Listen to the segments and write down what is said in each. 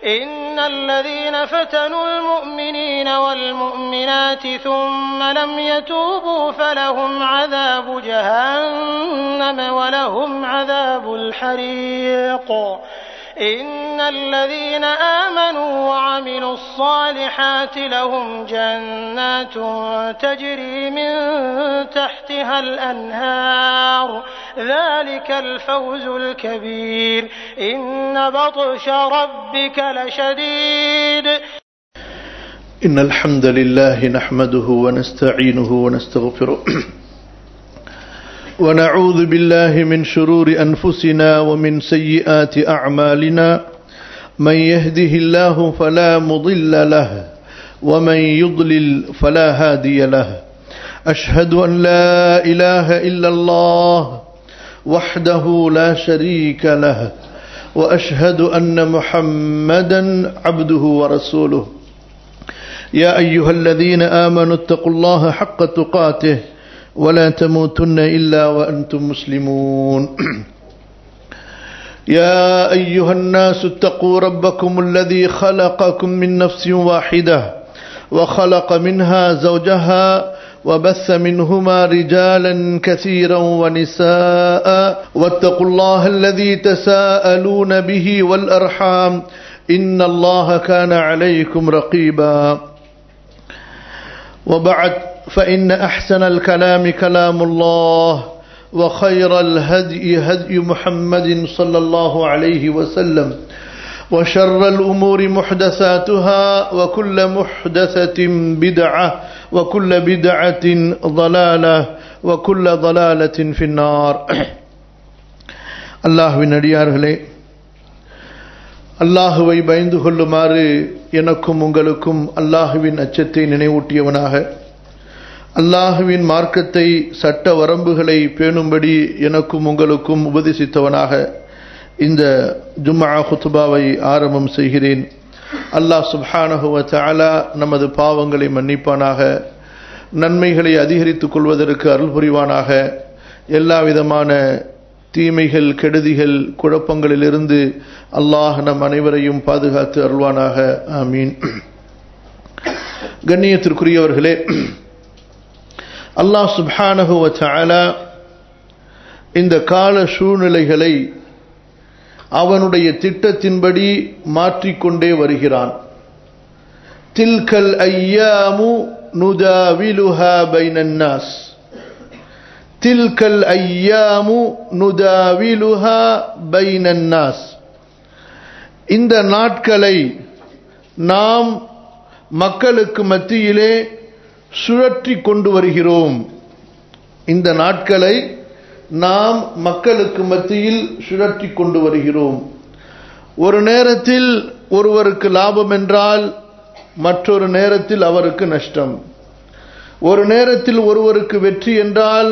إن الذين فتنوا المؤمنين والمؤمنات ثم لم يتوبوا فلهم عذاب جهنم ولهم عذاب الحريق إن الذين آمنوا وعملوا الصالحات لهم جنات تجري من تحتها الأنهار ذلك الفوز الكبير إن بطش ربك لشديد إن الحمد لله نحمده ونستعينه ونستغفره ونعوذ بالله من شرور أنفسنا ومن سيئات أعمالنا من يهده الله فلا مضل له ومن يضلل فلا هادي له أشهد أن لا إله إلا الله وحده لا شريك له وأشهد أن محمدا عبده ورسوله يا أيها الذين آمنوا اتقوا الله حق تقاته ولا تموتن إلا وأنتم مسلمون يا أيها الناس اتقوا ربكم الذي خلقكم من نفس واحدة وخلق منها زوجها وبث منهما رجالا كثيرا ونساء واتقوا الله الذي تساءلون به والأرحام إن الله كان عليكم رقيبا وبعد فإن أحسن الكلام كلام الله وخير الهدي هدي محمد صلى الله عليه وسلم وشر الأمور محدثاتها وكل محدثة بدعة وكل بدعة ضلالة وكل ضلالة في النار அல்லாஹ்வின் அடியார்களே, அல்லாஹுவை பயந்து கொள்ளுமாறு எனக்கும் உங்களுக்கும் அல்லாஹுவின் அச்சத்தை நினைவூட்டியவனாக, அல்லாஹுவின் மார்க்கத்தை சட்ட வரம்புகளை பேணும்படி எனக்கும் உங்களுக்கும் உபதேசித்தவனாக இந்த ஜும்ஆ குத்பாவை ஆரம்பம் செய்கிறேன். அல்லாஹ் சுப்ஹானஹு வ தஆலா நமது பாவங்களை மன்னிப்பானாக, நன்மைகளை அதிகரித்துக் கொள்வதற்கு அருள் புரிவானாக, எல்லா விதமான தீமைகள், கெடுதிகள், குழப்பங்களிலிருந்து அல்லாஹ் நம் அனைவரையும் பாதுகாத்து அருள்வானாக. ஆமீன். கண்ணியத்திற்குரியவர்களே, அல்லாஹ் சுப்ஹானஹு வ தஆலா இந்த கால சூழ்நிலைகளை அவனுடைய திட்டத்தின்படி மாற்றிக்கொண்டே வருகிறான். தில்கல் ஐயாமு நுதாவிலுஹா பைனன் நாஸ், தில்கல் ஐயாமு நுதாவிலுஹா பைனன் நாஸ். இந்த நாட்களை நாம் மக்களுக்கு மத்தியிலே சுழற்றி கொண்டு வருகிறோம். இந்த நாட்களை நாம் மக்களுக்கு மத்தியில் சுழற்றி கொண்டு வருகிறோம். ஒரு நேரத்தில் ஒருவருக்கு லாபம் என்றால் மற்றொரு நேரத்தில் அவருக்கு நஷ்டம். ஒரு நேரத்தில் ஒருவருக்கு வெற்றி என்றால்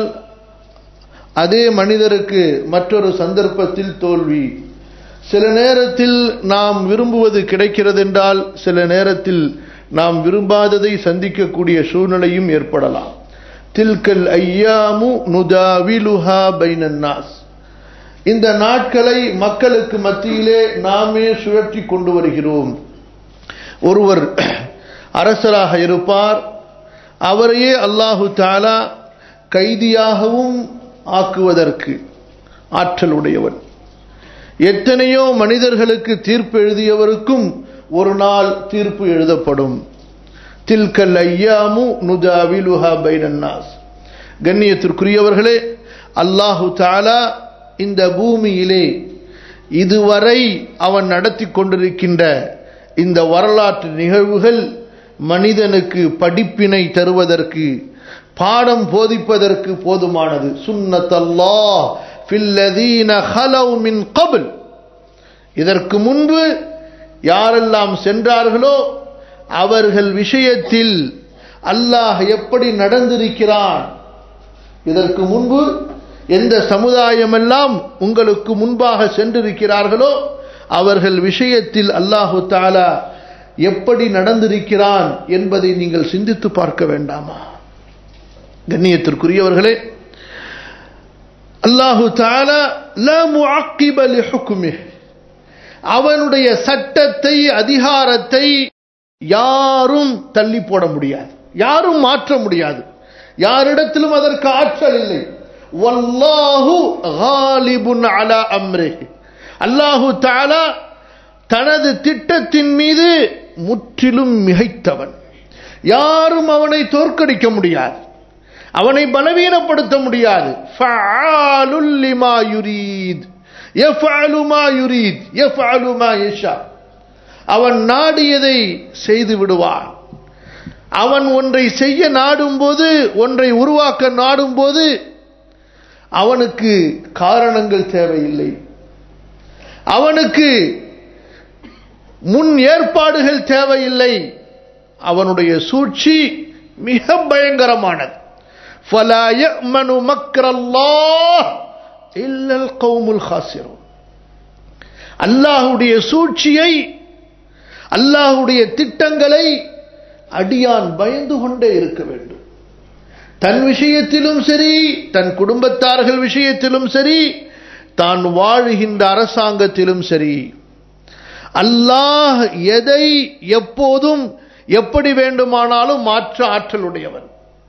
அதே மனிதருக்கு மற்றொரு சந்தர்ப்பத்தில் தோல்வி. சில நேரத்தில் நாம் விரும்புவது கிடைக்கிறது என்றால் சில நேரத்தில் நாம் விரும்பாததை சந்திக்கக்கூடிய சூழ்நிலையும் ஏற்படலாம். தில்கல் ஐயாமு நுதாவிலுஹா பைனன் நாஸ். இந்த நாட்களை மக்களுக்கு மத்தியிலே நாமே சுழற்றி கொண்டு வருகிறோம். ஒருவர் அரசராக இருப்பார், அவரையே அல்லாஹு தஆலா கைதியாகவும் ஆக்குவதற்கு ஆற்றல் உடையவன். எத்தனையோ மனிதர்களுக்கு தீர்ப்பு எழுதியவருக்கும் ஒரு நாள் தீர்ப்பு எழுதப்படும். தில்கல் ஐயாமு நுதாவிலுஹா பைனன் நாஸ். கண்ணியத்திற்குரியவர்களே, அல்லாஹு தஆலா இந்த பூமியிலே இதுவரை அவன் நடத்தி கொண்டிருக்கின்ற இந்த வரலாற்று நிகழ்வுகள் மனிதனுக்கு படிப்பினை தருவதற்கு, பாடம் போதிப்பதற்கு போதுமானது. சுன்னத்தல்லாஹ் ஃபில்லதீன ஹலவ் மின் கப்ல். இதற்கு முன்பு யாரெல்லாம் சென்றார்களோ அவர்கள் விஷயத்தில் அல்லாஹ் எப்படி நடந்திருக்கிறான், இதற்கு முன்பு எந்த சமுதாயமெல்லாம் உங்களுக்கு முன்பாக சென்றிருக்கிறார்களோ அவர்கள் விஷயத்தில் அல்லாஹு தஆலா எப்படி நடந்திருக்கிறான் என்பதை நீங்கள் சிந்தித்து பார்க்க வேண்டாமா? கண்ணியத்திற்குரியவர்களே, அல்லாஹு தஆலா லா முஅக்கிப லிஹுக்மிஹ், அவனுடைய சட்டத்தை அதிகாரத்தை யாரும் தள்ளி போட முடியாது, யாரும் மாற்ற முடியாது, யாரிடத்திலும் அதற்கு ஆற்றல் இல்லை. வல்லாஹு காலிபுன் அலா அம்ரிஹி, அல்லாஹு தஆலா தனது திட்டத்தின் மீது முற்றிலும் மிகைத்தவன். யாரும் அவனை தோற்கடிக்க முடியாது, அவனை பலவீனப்படுத்த முடியாது. ஃபஅலுல் லிமா யுரீத் யஃபஅலு மா யுரீத் யஃபஅலு மா யஷா, அவன் நாடியதை செய்து விடுவான். அவன் ஒன்றை செய்ய நாடும் போது, ஒன்றை உருவாக்க நாடும் போது அவனுக்கு காரணங்கள் தேவையில்லை, அவனுக்கு முன் ஏற்பாடுகள் தேவையில்லை. அவனுடைய சூழ்ச்சி மிக பயங்கரமானது. ஃபலா யஅமனு மக்ரல்லாஹ் இல்லல் கௌமுல் காசிரூன். அல்லாஹ்வுடைய சூழ்ச்சியை, அல்லாஹ்வுடைய திட்டங்களை அடியான் பயந்து கொண்டே இருக்க வேண்டும். தன் விஷயத்திலும் சரி, தன் குடும்பத்தார்கள் விஷயத்திலும் சரி, தான் வாழுகின்ற அரசாங்கத்திலும் சரி, அல்லாஹ் எதை எப்போதும் எப்படி வேண்டுமானாலும் மாற்ற ஆற்றலுடையவன்.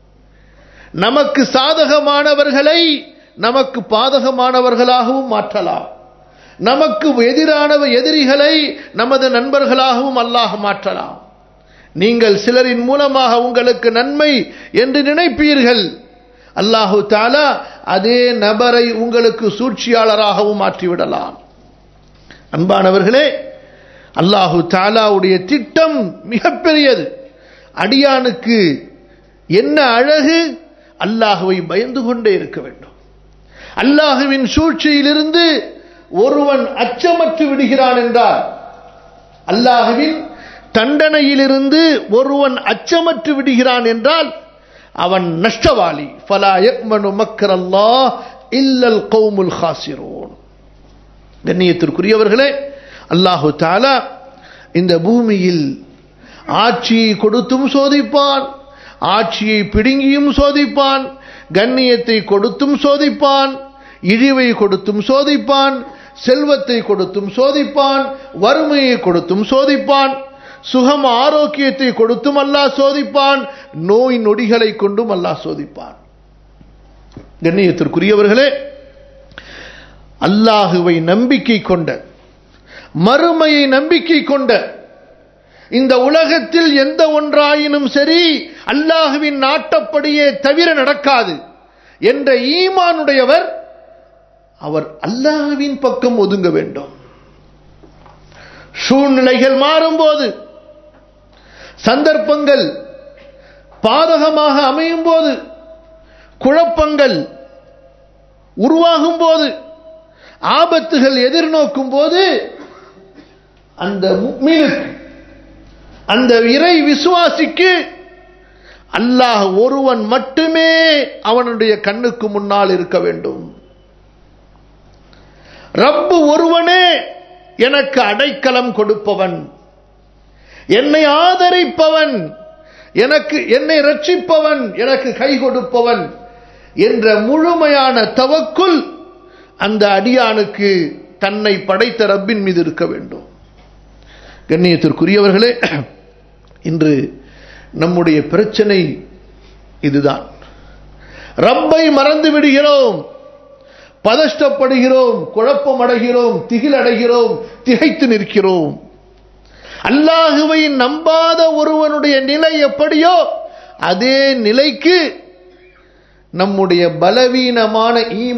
நமக்கு சாதகமானவர்களை நமக்கு பாதகமானவர்களாகவும் மாற்றலாம், நமக்கு எதிரிகளை நமது நண்பர்களாகவும் அல்லாஹ் மாற்றலாம். நீங்கள் சிலரின் மூலமாக உங்களுக்கு நன்மை என்று நினைப்பீர்கள், அல்லாஹு தஆலா அதே நபரை உங்களுக்கு சூழ்ச்சியாளராகவும் மாற்றிவிடலாம். அன்பானவர்களே, அல்லாஹு தஆலாவுடைய திட்டம் மிகப்பெரியது. அடியானுக்கு என்ன அழகு, அல்லாஹுவை பயந்து கொண்டே இருக்க வேண்டும். அல்லாஹுவின் சூழ்ச்சியிலிருந்து ஒருவன் அச்சமற்று விடுகிறான் என்றால், அல்லாஹுவின் தண்டனையிலிருந்து ஒருவன் அச்சமற்று விடுகிறான் என்றால் அவன் நஷ்டவாளி. ஃபலா யஅமனு மக்ரல்லாஹ் இல்லல் கௌமுல் காசிரூன். கண்ணியத்திற்குரியவர்களே, அல்லாஹு தஆலா இந்த பூமியில் ஆட்சியை கொடுத்தும் சோதிப்பான், ஆட்சியை பிடுங்கியும் சோதிப்பான், கண்ணியத்தை கொடுத்தும் சோதிப்பான், இழிவை கொடுத்தும் சோதிப்பான், செல்வத்தை கொடுத்தும் சோதிப்பான், வறுமையை கொடுத்தும் சோதிப்பான், சுகம் ஆரோக்கியத்தை கொடுத்தும் அல்லாஹ் சோதிப்பான், நோய் நொடிகளை கொண்டும் அல்லாஹ் சோதிப்பான். கண்ணியத்திற்குரியவர்களே, அல்லாஹுவை நம்பிக்கை கொண்ட, மறுமையை நம்பிக்கை கொண்ட, இந்த உலகத்தில் எந்த ஒன்றாயினும் சரி அல்லாஹுவின் நாட்டப்படியே தவிர நடக்காது என்ற ஈமானுடையவர் அவர் அல்லாஹுவின் பக்கம் ஒதுங்க வேண்டும். சூழ்நிலைகள் மாறும்போது, சந்தர்ப்பங்கள் பாதகமாக அமையும் போது, குழப்பங்கள் உருவாகும் போது, ஆபத்துகள் எதிர்நோக்கும் போது, அந்த முஃமினுக்கு, அந்த இறை விசுவாசிக்கு அல்லாஹ் ஒருவன் மட்டுமே அவனுடைய கண்ணுக்கு முன்னால் இருக்க வேண்டும். ரப்பு ஒருவனே எனக்கு அடைக்கலம் கொடுப்பவன், என்னை ஆதரிப்பவன், என்னை ரட்சிப்பவன், எனக்கு கை கொடுப்பவன் என்ற முழுமையான தவக்குல் அந்த அடியானுக்கு தன்னை படைத்த ரப்பின் மீது இருக்க வேண்டும். கண்ணியத்திற்குரியவர்களே, இன்று நம்முடைய பிரச்சனை இதுதான். ரப்பை மறந்து விடுகிறோம், பதஷ்டப்படுகிறோம், குழப்பமடைகிறோம், திகிலடைகிறோம், திகைத்து நிற்கிறோம். அல்லாஹுவை நம்பாத ஒருவனுடைய நிலை எப்படியோ அதே நிலைக்கு நம்முடைய பலவீனமான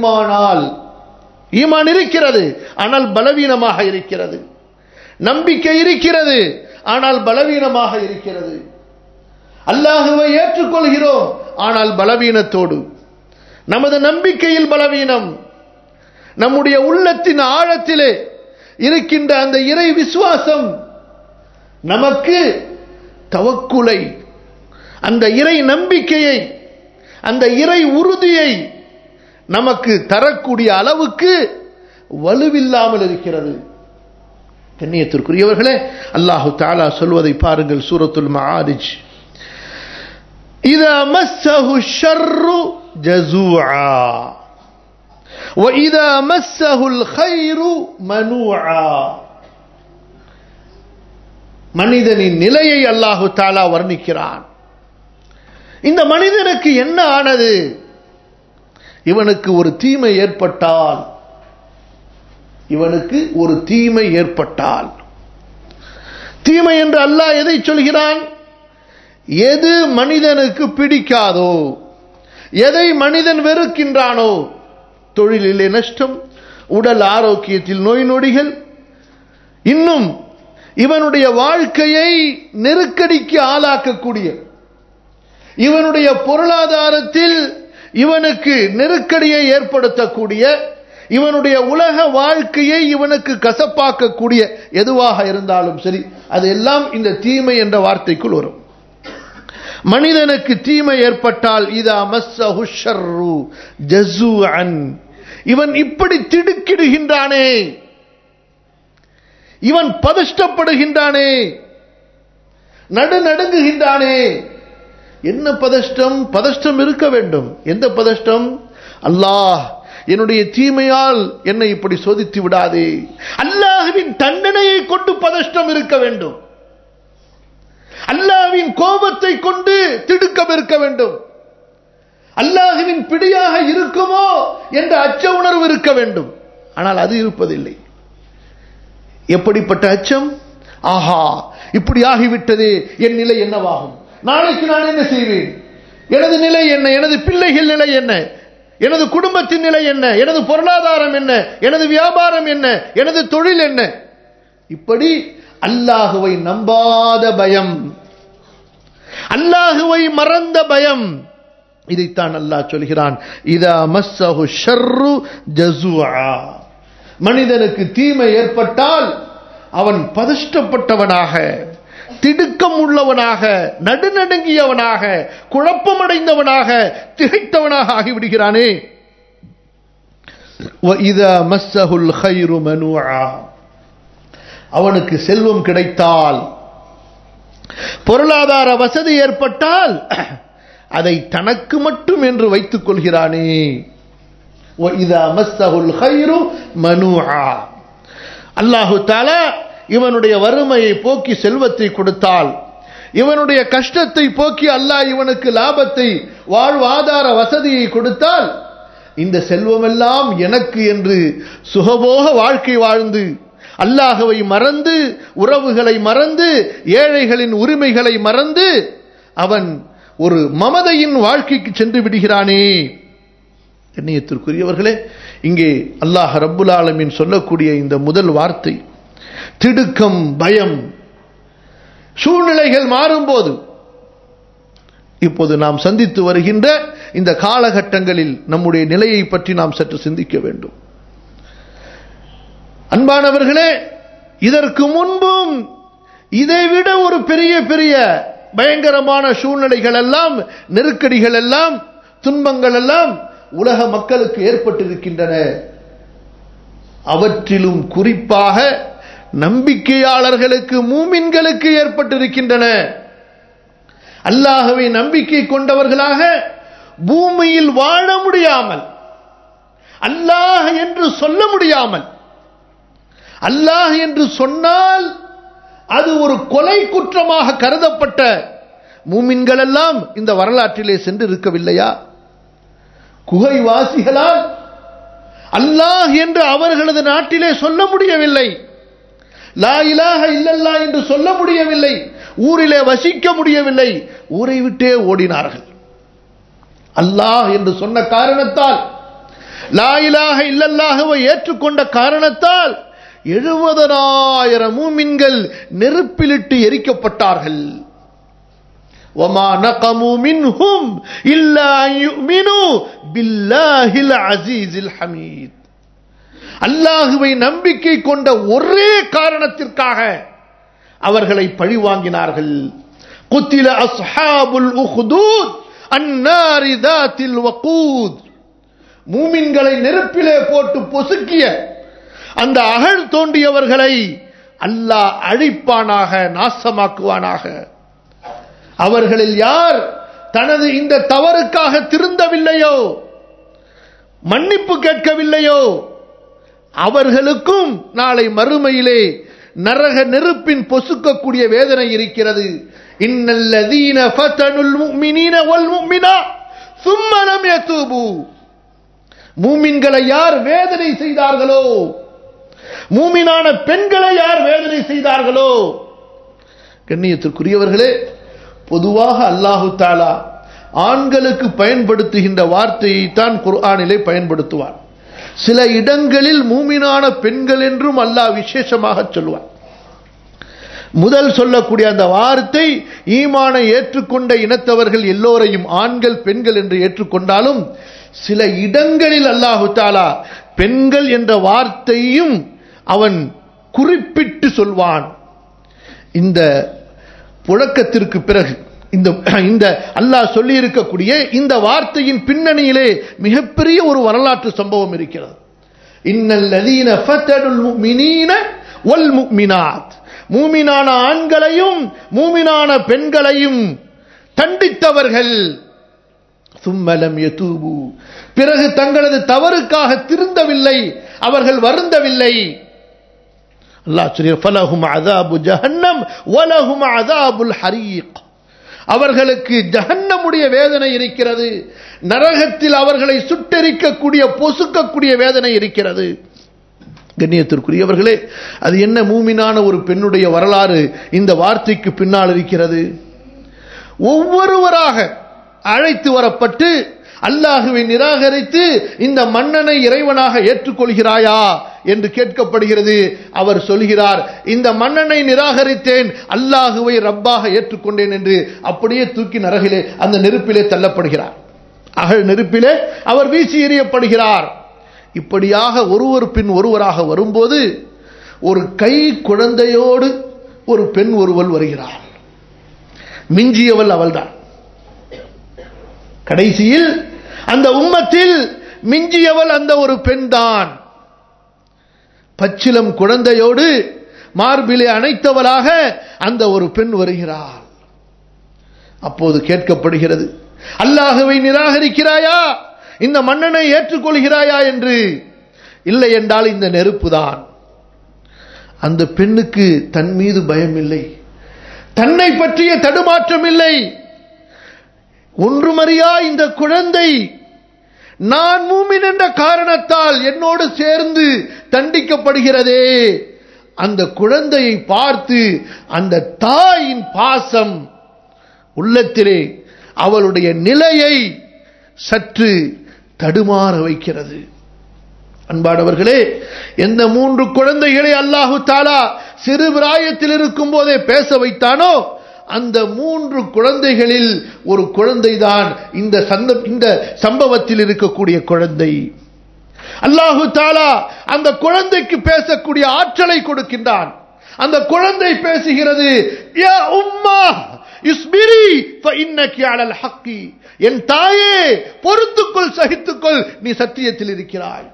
ஈமான் இருக்கிறது, ஆனால் பலவீனமாக இருக்கிறது. நம்பிக்கை இருக்கிறது, ஆனால் பலவீனமாக இருக்கிறது. அல்லாஹுவை ஏற்றுக்கொள்கிறோம், ஆனால் பலவீனத்தோடு. நமது நம்பிக்கையில் பலவீனம், நம்முடைய உள்ளத்தின் ஆழத்திலே இருக்கின்ற அந்த இறை விசுவாசம் நமக்கு தவக்குலை, அந்த இறை நம்பிக்கையை, அந்த இறை உறுதியை நமக்கு தரக்கூடிய அளவுக்கு வலுவில்லாமல் இருக்கிறது. கண்ணியத்திற்குரியவர்களே, அல்லாஹு தஆலா சொல்வதை பாருங்கள். சூரத்துல் மஆரிஜ், இதா மஸ்ஸஹு ஷர்ரு ஜஸூஆ வ இதா மஸ்ஸஹுல் கைரு மனூஆ. மனிதனின் நிலையை அல்லாஹு தஆலா வர்ணிக்கிறான். இந்த மனிதனுக்கு என்ன ஆனது? இவனுக்கு ஒரு தீமை ஏற்பட்டால் தீமை என்று அல்லாஹ் எதை சொல்கிறான்? எது மனிதனுக்கு பிடிக்காதோ, எதை மனிதன் வெறுக்கின்றானோ, தொழிலிலே நஷ்டம், உடல் ஆரோக்கியத்தில் நோய் நொடிகள், இன்னும் இவனுடைய வாழ்க்கையை நெருக்கடிக்கு ஆளாக்கக்கூடிய, இவனுடைய பொருளாதாரத்தில் இவனுக்கு நெருக்கடியை ஏற்படுத்தக்கூடிய, இவனுடைய உலக வாழ்க்கையை இவனுக்கு கசப்பாக்கக்கூடிய எதுவாக இருந்தாலும் சரி, அது எல்லாம் இந்த தீமை என்ற வார்த்தைக்குள் வரும். மனிதனுக்கு தீமை ஏற்பட்டால் இதா மஸ்ஸஹு ஷர்ரு ஜஸூஅன், இவன் இப்படி திடுக்கிடுகின்றானே, இவன் பதஷ்டப்படுகின்றானே, நடுநடுங்குகின்றானே. என்ன பதஷ்டம்? பதஷ்டம் இருக்க வேண்டும். எந்த பதஷ்டம்? அல்லாஹ் என்னுடைய தீமையால் என்னை இப்படி சோதித்து விடாதே, அல்லாஹ்வின் தண்டனையை கொண்டு பதஷ்டம் இருக்க வேண்டும், அல்லாஹ்வின் கோபத்தை கொண்டு திடுக்கம் இருக்க வேண்டும், அல்லாஹ்வின் பிடியாக இருக்குமோ என்ற அச்ச உணர்வு இருக்க வேண்டும். ஆனால் அது இருப்பதில்லை. எப்படிப்பட்ட அச்சம்? ஆஹா, இப்படி ஆகிவிட்டதே, என் நிலை என்னவாகும், நாளைக்கு நான் என்ன செய்வேன், எனது நிலை என்ன, எனது பிள்ளைகள் நிலை என்ன, எனது குடும்பத்தின் நிலை என்ன, எனது பொருளாதாரம் என்ன, எனது வியாபாரம் என்ன, எனது தொழில் என்ன. இப்படி அல்லாஹுவை நம்பாத பயம், அல்லாஹுவை மறந்த பயம், இதைத்தான் அல்லாஹ் சொல்கிறான். இதா மஸ்ஸஹு ஷர்ரு ஜஸூஆ, மனிதனுக்கு தீமை ஏற்பட்டால் அவன் பதஷ்டப்பட்டவனாக, திடுக்கம் உள்ளவனாக, நடுநடுங்கியவனாக, குழப்பமடைந்தவனாக, திகைத்தவனாக ஆகிவிடுகிறானே. وَإِذَا مَسَّهُ الْخَيْرُ مَنُوعًا, அவனுக்கு செல்வம் கிடைத்தால், பொருளாதார வசதி ஏற்பட்டால் அதை தனக்கு மட்டும் என்று வைத்துக் கொள்கிறானே. وَإِذَا مَسَّهُ الْخَيْرُ مَنُوعًا, அல்லாஹு தஆலா இவனுடைய வறுமையை போக்கி செல்வத்தை கொடுத்தால், இவனுடைய கஷ்டத்தை போக்கி அல்லாஹ் இவனுக்கு லாபத்தை, வாழ்வாதார வசதியை கொடுத்தால், இந்த செல்வமெல்லாம் எனக்கு என்று சுகபோக வாழ்க்கை வாழ்ந்து, அல்லாஹ்வை மறந்து, உறவுகளை மறந்து, ஏழைகளின் உரிமைகளை மறந்து அவன் ஒரு மமதையின் வாழ்க்கைக்கு சென்று விடுகிறானே. கண்ணியத்திற்குரியவர்களே, இங்கே அல்லாஹ் ரப்புல் ஆலமீன் சொல்லக்கூடிய இந்த முதல் வார்த்தை திடுக்கம், பயம். சூழ்நிலைகள் மாறும்போது, இப்போது நாம் சந்தித்து வருகின்ற இந்த காலகட்டங்களில் நம்முடைய நிலையை பற்றி நாம் சற்று சிந்திக்க வேண்டும். அன்பானவர்களே, இதற்கு முன்பும் இதைவிட ஒரு பெரிய பெரிய பயங்கரமான சூழ்நிலைகள் எல்லாம், நெருக்கடிகள் எல்லாம், துன்பங்கள் எல்லாம் உலக மக்களுக்கு ஏற்பட்டிருக்கின்றன. அவற்றிலும் குறிப்பாக நம்பிக்கையாளர்களுக்கு, மூமின்களுக்கு ஏற்பட்டிருக்கின்றன. அல்லாஹ்வை நம்பிக்கை கொண்டவர்களாக பூமியில் வாழ முடியாமல், அல்லாஹ் என்று சொல்ல முடியாமல், அல்லாஹ் என்று சொன்னால் அது ஒரு கொலை குற்றமாக கருதப்பட்ட மூமின்கள் எல்லாம் இந்த வரலாற்றிலே சென்று இருக்கவில்லையா? குகைவாசிகளால் அல்லாஹ் என்று அவர்களது நாட்டிலே சொல்ல முடியவில்லை, லா இலாஹ இல்லல்லாஹ் என்று சொல்ல முடியவில்லை, ஊரிலே வசிக்க முடியவில்லை, ஊரை விட்டே ஓடினார்கள். அல்லாஹ் என்று சொன்ன காரணத்தால், லா இலாஹ இல்லல்லாஹ்வை ஏற்றுக்கொண்ட காரணத்தால் 70,000 மூமின்கள் நெருப்பிலிட்டு எரிக்கப்பட்டார்கள். وَمَا نَقَمُوا مِنْهُمْ إِلَّا أَن يُؤْمِنُوا بِاللَّهِ الْعَزِيزِ الْحَمِيدِ, அல்லாஹ்வை நம்பிக்கை கொண்ட ஒரே காரணத்திற்காக அவர்களை பழிவாங்கினார்கள். قُتِلَ أَصْحَابُ الْأُخْدُودِ النَّارِ ذَاتِ الْوَقُودِ, மூமின்களை நெருப்பிலே போட்டு பொசுக்கிய அந்த அகழ் தோண்டியவர்களை அல்லாஹ் அழிப்பானாக, நாசமாக்குவானாக. அவர்களில் யார் தனது இந்த தவறுக்காக திருந்தவில்லையோ, மன்னிப்பு கேட்கவில்லையோ, அவர்களுக்கும் நாளை மறுமையிலே நரக நெருப்பின் பொசுக்கக்கூடிய வேதனை இருக்கிறது. இன்னல்லதீன ஃபதனுல் முஃமினீன வல் முஃமினாத் ثم لم يتوبوا. மூமின்களை யார் வேதனை செய்தார்களோ, மூமினான பெண்களை யார் வேதனை செய்தார்களோ. கண்ணியத்திற்குரியவர்களே, பொதுவாக அல்லாஹு தஆலா ஆண்களுக்கு பயன்படுத்துகின்ற வார்த்தையை தான் குர்ஆனிலே பயன்படுத்துவார். சில இடங்களில் மூமினான பெண்கள் என்றும் அல்லாஹ் விசேஷமாக சொல்வார். முதல் சொல்லக்கூடிய அந்த வார்த்தை ஈமானை ஏற்றுக்கொண்ட இனத்தவர்கள் எல்லோரையும் ஆண்கள் பெண்கள் என்று ஏற்றுக்கொண்டாலும் சில இடங்களில் அல்லாஹு தஆலா பெண்கள் என்ற வார்த்தையும் அவன் குறிப்பிட்டு சொல்வான். இந்த புழக்கத்திற்கு பிறகு இந்த அல்லாஹ் சொல்லி இருக்கக்கூடிய இந்த வார்த்தையின் பின்னணியிலே மிகப்பெரிய ஒரு வரலாற்று சம்பவம் இருக்கிறது. இன்னல்லதீன ஃபதனுல் முஃமினீன வல் முஃமினாத். மூமினான ஆண்களையும் மூமினான பெண்களையும் தண்டித்தவர்கள் ثم لم يتوبوا. பிறகு தங்களது தவறுக்காக திருந்தவில்லை, அவர்கள் வருந்தவில்லை. அல்லாஹ் சொல்கிறார் فلهم عذاب جهنم ولهم عذاب الحريق. அவர்களுக்கு ஜஹன்னமுடைய வேதனை இருக்கிறது, நரகத்தில் அவர்களை சுட்டெரிக்கக்கூடிய பொசுக்கக்கூடிய வேதனை இருக்கிறது. கண்ணியத்திற்குரியவர்களே, அது என்ன மூமினான ஒரு பெண்ணுடைய வரலாறு இந்த வார்த்தைக்கு பின்னால் இருக்கிறது. ஒவ்வொருவராக அழைத்து வரப்பட்டு அல்லாஹுவை நிராகரித்து இந்த மன்னனை இறைவனாக ஏற்றுக்கொள்கிறாயா என்று கேட்கப்படுகிறது. அவர் சொல்கிறார், இந்த மன்னனை நிராகரித்தேன், அல்லாஹுவை ரப்பாக ஏற்றுக்கொண்டேன் என்று அப்படியே தூக்கி நரகிலே அந்த நெருப்பிலே தள்ளப்படுகிறார். அகழ் நெருப்பிலே அவர் வீசி எறியப்படுகிறார். இப்படியாக ஒருவர் பின் ஒருவராக வரும்போது ஒரு கை குழந்தையோடு ஒரு பெண் ஒருவள் வருகிறார். மிஞ்சியவள் அவள்தான். கடைசியில் அந்த உம்மத்தில் மிஞ்சியவள் அந்த ஒரு பெண் தான். பச்சிலம் குழந்தையோடு மார்பிலே அணைத்தவளாக அந்த ஒரு பெண் வருகிறாள். அப்போது கேட்கப்படுகிறது, அல்லாஹுவை நிராகரிக்கிறாயா, இந்த மன்னனை ஏற்றுக்கொள்கிறாயா என்று. இல்லை என்றால் இந்த நெருப்பு தான். அந்த பெண்ணுக்கு தன் மீது பயம் இல்லை, தன்னை பற்றிய தடுமாற்றம் இல்லை. ஒன்றுமறியா இந்த குழந்தை நான் மூமின் என்ற காரணத்தால் என்னோடு சேர்ந்து தண்டிக்கப்படுகிறதே. அந்த குழந்தையை பார்த்து அந்த தாயின் பாசம் உள்ளத்திலே அவளுடைய நிலையை சற்று தடுமாற வைக்கிறது. அன்பானவர்களே, எந்த 3 குழந்தைகளை அல்லாஹு தஆலா சிறு பிராயத்தில் இருக்கும் போதே பேச வைத்தானோ அந்த 3 குழந்தைகளில் ஒரு குழந்தைதான் இந்த சம்பவத்தில் இருக்கக்கூடிய குழந்தை. அல்லாஹு தஆலா அந்த குழந்தைக்கு பேசக்கூடிய ஆற்றலை கொடுக்கின்றான். அந்த குழந்தை பேசுகிறது, யா உம்மா இஸ்பிரி ஃபஇன்னகி அலல் ஹக்கி. என் தாயே, பொறுத்துக்கொள், சகித்துக்கொள், நீ சத்தியத்தில் இருக்கிறாய்.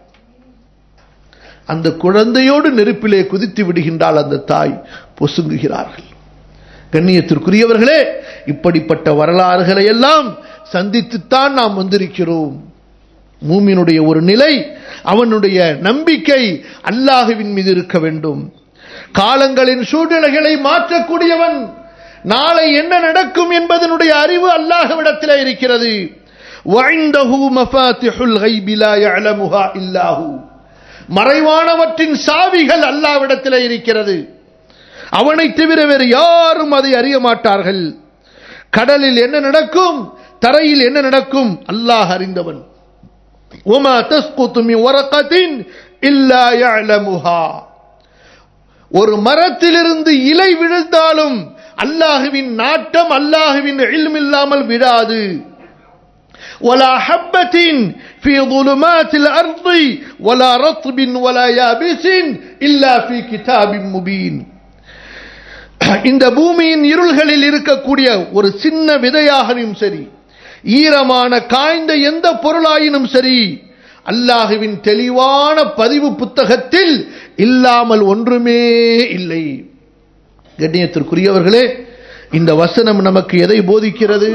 அந்த குழந்தையோடு நெருப்பிலே குதித்து விடுகின்றாள் அந்த தாய். பொசுங்குகிறார்கள். கண்ணியத்திற்குரியவர்களே, இப்படிப்பட்ட வரலாறுகளை எல்லாம் சந்தித்துத்தான் நாம் வந்திருக்கிறோம். மூமினுடைய ஒரு நிலை, அவனுடைய நம்பிக்கை அல்லாஹுவின் மீது இருக்க வேண்டும். காலங்களின் சூழ்நிலைகளை மாற்றக்கூடியவன். நாளை என்ன நடக்கும் என்பதனுடைய அறிவு அல்லாஹ்விடத்திலே இருக்கிறது. வஇந்தஹு மஃபாத்திஹுல் கைபி லா யஅலமுஹா இல்லாஹு. மறைவானவற்றின் சாவிகள் அல்லாஹ்விடத்திலே இருக்கிறது. அவனை தவிர வேறு யாரும் அதை அறிய மாட்டார்கள். கடலில் என்ன நடக்கும், தரையில் என்ன நடக்கும், அல்லாஹ் அறிந்தவன். வமா தஸ்குது மின் வரகத்தின் இல்லா யஅலமுஹா. ஒரு மரத்திலிருந்து இலை விழுந்தாலும் அல்லாஹுவின் நாட்டம், அல்லாஹுவின் இல்ம் இல்லாமல் விடாது. ولا حبة في ظلمات الأرض ولا رطب ولا يابس إلا في كتاب مبين. இந்த பூமியின் இருள்களில் இருக்கக்கூடிய ஒரு சின்ன விதையாகவும் சரி, ஈரமான காய்ந்த எந்த பொருளாயினும் சரி, அல்லாஹுவின் தெளிவான பதிவு புத்தகத்தில் இல்லாமல் ஒன்றுமே இல்லை. கண்ணியத்திற்குரியவர்களே, இந்த வசனம் நமக்கு எதை போதிக்கிறது?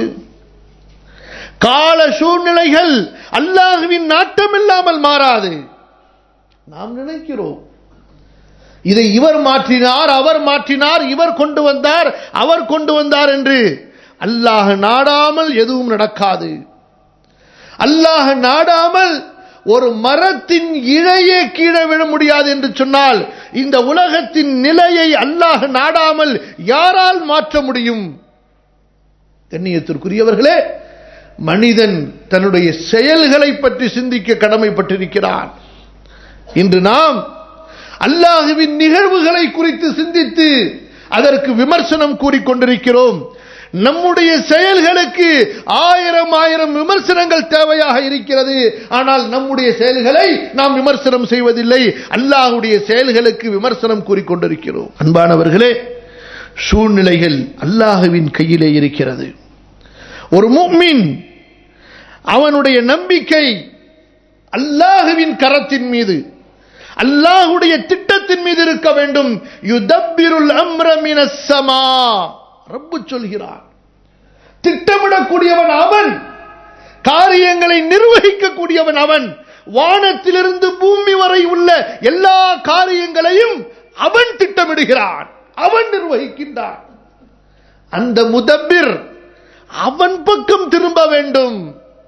கால சூழ்நிலைகள் அல்லாஹுவின் நாட்டம் இல்லாமல் மாறாது. நாம் நினைக்கிறோம் இதை இவர் மாற்றினார், அவர் மாற்றினார், இவர் கொண்டு வந்தார், அவர் கொண்டு வந்தார் என்று அல்லாஹ் நாடாமல் எதுவும் நடக்காது. அல்லாஹ் நாடாமல் ஒரு மரத்தின் இழையே கீழே விழ முடியாது என்று சொன்னால் இந்த உலகத்தின் நிலையை அல்லாஹ் நாடாமல் யாரால் மாற்ற முடியும்? கண்ணியத்திற்குரியவர்களே, மனிதன் தன்னுடைய செயல்களை பற்றி சிந்திக்க கடமைப்பட்டிருக்கிறான். இன்று நாம் அல்லாஹ்வின் நிகழ்வுகளை குறித்து சிந்தித்து அதற்கு விமர்சனம் கூறிக்கொண்டிருக்கிறோம். நம்முடைய செயல்களுக்கு ஆயிரம் விமர்சனங்கள் தேவையாக இருக்கிறது. ஆனால் நம்முடைய செயல்களை நாம் விமர்சனம் செய்வதில்லை, அல்லாஹ்வுடைய செயல்களுக்கு விமர்சனம் கூறிக்கொண்டிருக்கிறோம். அன்பானவர்களே, சூழ்நிலைகள் அல்லாஹ்வின் கையிலே இருக்கிறது. ஒரு முஃமின் அவனுடைய நம்பிக்கை அல்லாஹ்வின் கரத்தின் மீது, அல்லாஹ்வுடைய திட்டத்தின் மீது இருக்க வேண்டும். யுதப்பிருல் அம்ர மினஸ் ஸமா, ரப்பு சொல்கிறான். திட்டமிடக்கூடியவன் அவன், காரியங்களை நிர்வகிக்கக்கூடியவன் அவன். வானத்திலிருந்து பூமி வரை உள்ள எல்லா காரியங்களையும் அவன் திட்டமிடுகிறான், அவன் நிர்வகிக்கின்றான். அந்த முதப்பிர் அவன் பக்கம் திரும்ப வேண்டும்,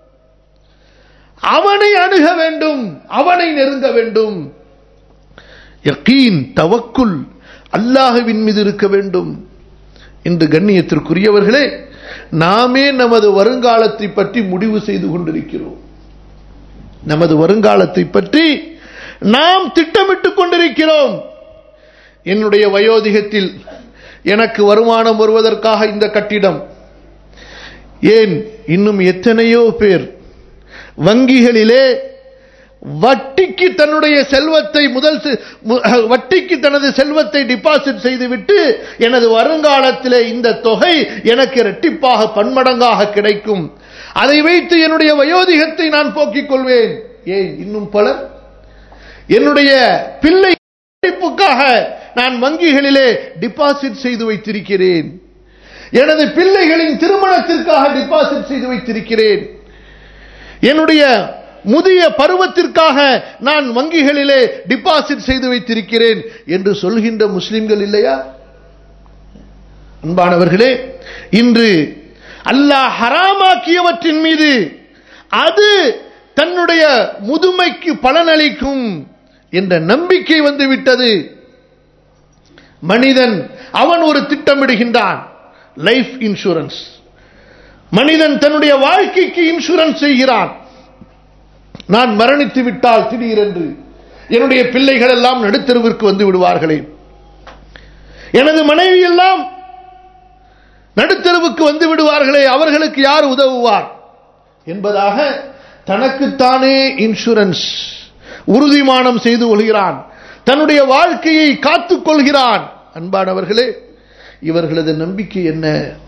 அவனை அணுக வேண்டும், அவனை நெருங்க வேண்டும். யகீன், தவக்குல் அல்லாஹ்வின் மீது இருக்க வேண்டும். இன்று கண்ணியத்திற்குரியவர்களே, நாமே நமது வருங்காலத்தை பற்றி முடிவு செய்து கொண்டிருக்கிறோம். நமது வருங்காலத்தை பற்றி நாம் திட்டமிட்டுக் கொண்டிருக்கிறோம். என்னுடைய வயோதிகத்தில் எனக்கு வருமானம் வருவதற்காக இந்த கட்டிடம், ஏன் இன்னும் எத்தனையோ பேர் வங்கிகளிலே வட்டிக்கு தன்னுடைய செல்வத்தை வட்டிக்கு தனது செல்வத்தை டிபாசிட் செய்துவிட்டு எனது வருங்காலத்திலே இந்த தொகை எனக்கு இரட்டிப்பாக பன்மடங்காக கிடைக்கும், அதை வைத்து என்னுடைய வயோதிகத்தை நான் போக்கிக் கொள்வேன். ஏன் இன்னும் பலர் என்னுடைய பிள்ளை படிப்புக்காக நான் வங்கிகளிலே டிபாசிட் செய்து வைத்திருக்கிறேன், எனது பிள்ளைகளின் திருமணத்திற்காக டிபாசிட் செய்து வைத்திருக்கிறேன், என்னுடைய முதிய பருவத்திற்காக நான் வங்கிகளிலே டிபாசிட் செய்து வைத்திருக்கிறேன் என்று சொல்கின்ற முஸ்லிம்கள் இல்லையா? அன்பானவர்களே, இன்று அல்லாஹ் ஹராமாக்கியவற்றின் மீது அது தன்னுடைய முதுமைக்கு பலனளிக்கும் என்ற நம்பிக்கை வந்துவிட்டது. மனிதன் அவன் ஒரு திட்டமிடுகின்றான், லைஃப் இன்சூரன்ஸ். மனிதன் தன்னுடைய வாழ்க்கைக்கு இன்சூரன்ஸ் செய்கிறான். நான் மரணித்து விட்டால் திடீரென்று என்னுடைய பிள்ளைகள் எல்லாம் நடுத்தெருவிற்கு வந்து விடுவார்களே, எனது மனைவி எல்லாம் நடுத்தெருவுக்கு வந்து விடுவார்களே, அவர்களுக்கு யார் உதவுவார் என்பதாக தனக்குத்தானே இன்சூரன்ஸ் உறுதிமானம் செய்து கொள்கிறான், தன்னுடைய வாழ்க்கையை காத்துக் கொள்கிறான். அன்பானவர்களே, இவர்களது நம்பிக்கை என்ன?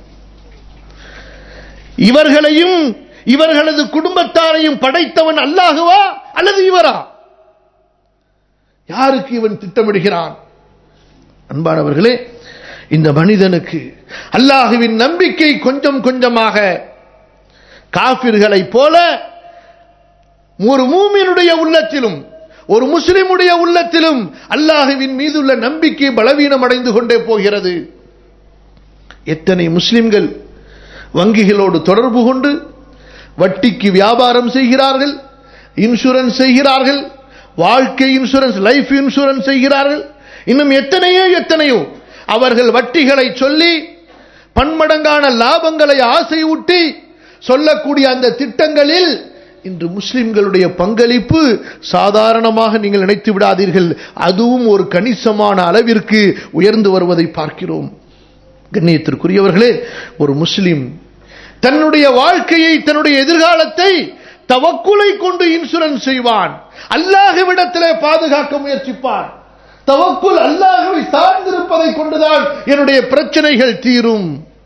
இவர்களையும் இவர்களது குடும்பத்தாரையும் படைத்தவன் அல்லாஹுவா அல்லது இவரா? யாருக்கு இவன் திட்டமிடுகிறான்? அன்பானவர்களே, இந்த மனிதனுக்கு அல்லாஹுவின் நம்பிக்கை கொஞ்சம் கொஞ்சமாக காஃபிர்களைப் போல ஒரு மூமினுடைய உள்ளத்திலும் ஒரு முஸ்லிமுடைய உள்ளத்திலும் அல்லாஹுவின் மீதுள்ள நம்பிக்கை பலவீனம் அடைந்து கொண்டே போகிறது. எத்தனை முஸ்லிம்கள் வங்கிகளோடு தொடர்பு கொண்டு வட்டிக்கு வியாபாரம் செய்கிறார்கள், இன்சூரன்ஸ் செய்கிறார்கள், வாழ்க்கை இன்சூரன்ஸ், லைஃப் இன்சூரன்ஸ் செய்கிறார்கள். இன்னும் எத்தனையோ அவர்கள் வட்டிகளை சொல்லி பன்மடங்கான லாபங்களை ஆசை ஊட்டி சொல்லக்கூடிய அந்த திட்டங்களில் இன்று முஸ்லிம்களுடைய பங்களிப்பு சாதாரணமாக நீங்கள் நினைத்து விடாதீர்கள், அதுவும் ஒரு கணிசமான அளவிற்கு உயர்ந்து வருவதை பார்க்கிறோம். கண்ணியத்திற்குரியவர்களே, ஒரு முஸ்லிம் தன்னுடைய வாழ்க்கையை, தன்னுடைய எதிர்காலத்தை தவக்குலை கொண்டு இன்சூரன்ஸ் செய்வான், அல்லாஹ்விடத்திலே பாதுகாக்க முயற்சிப்பான். தவக்குல் அல்லாஹ்வை சார்ந்திருப்பதை கொண்டுதான் என்னுடைய பிரச்சனைகள் தீரும்.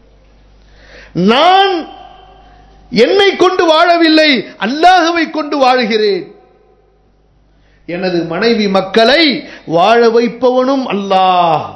நான் என்னை கொண்டு வாழவில்லை, அல்லாஹ்வை கொண்டு வாழுகிறேன். எனது மனைவி மக்களை வாழ வைப்பவனும் அல்லாஹ்.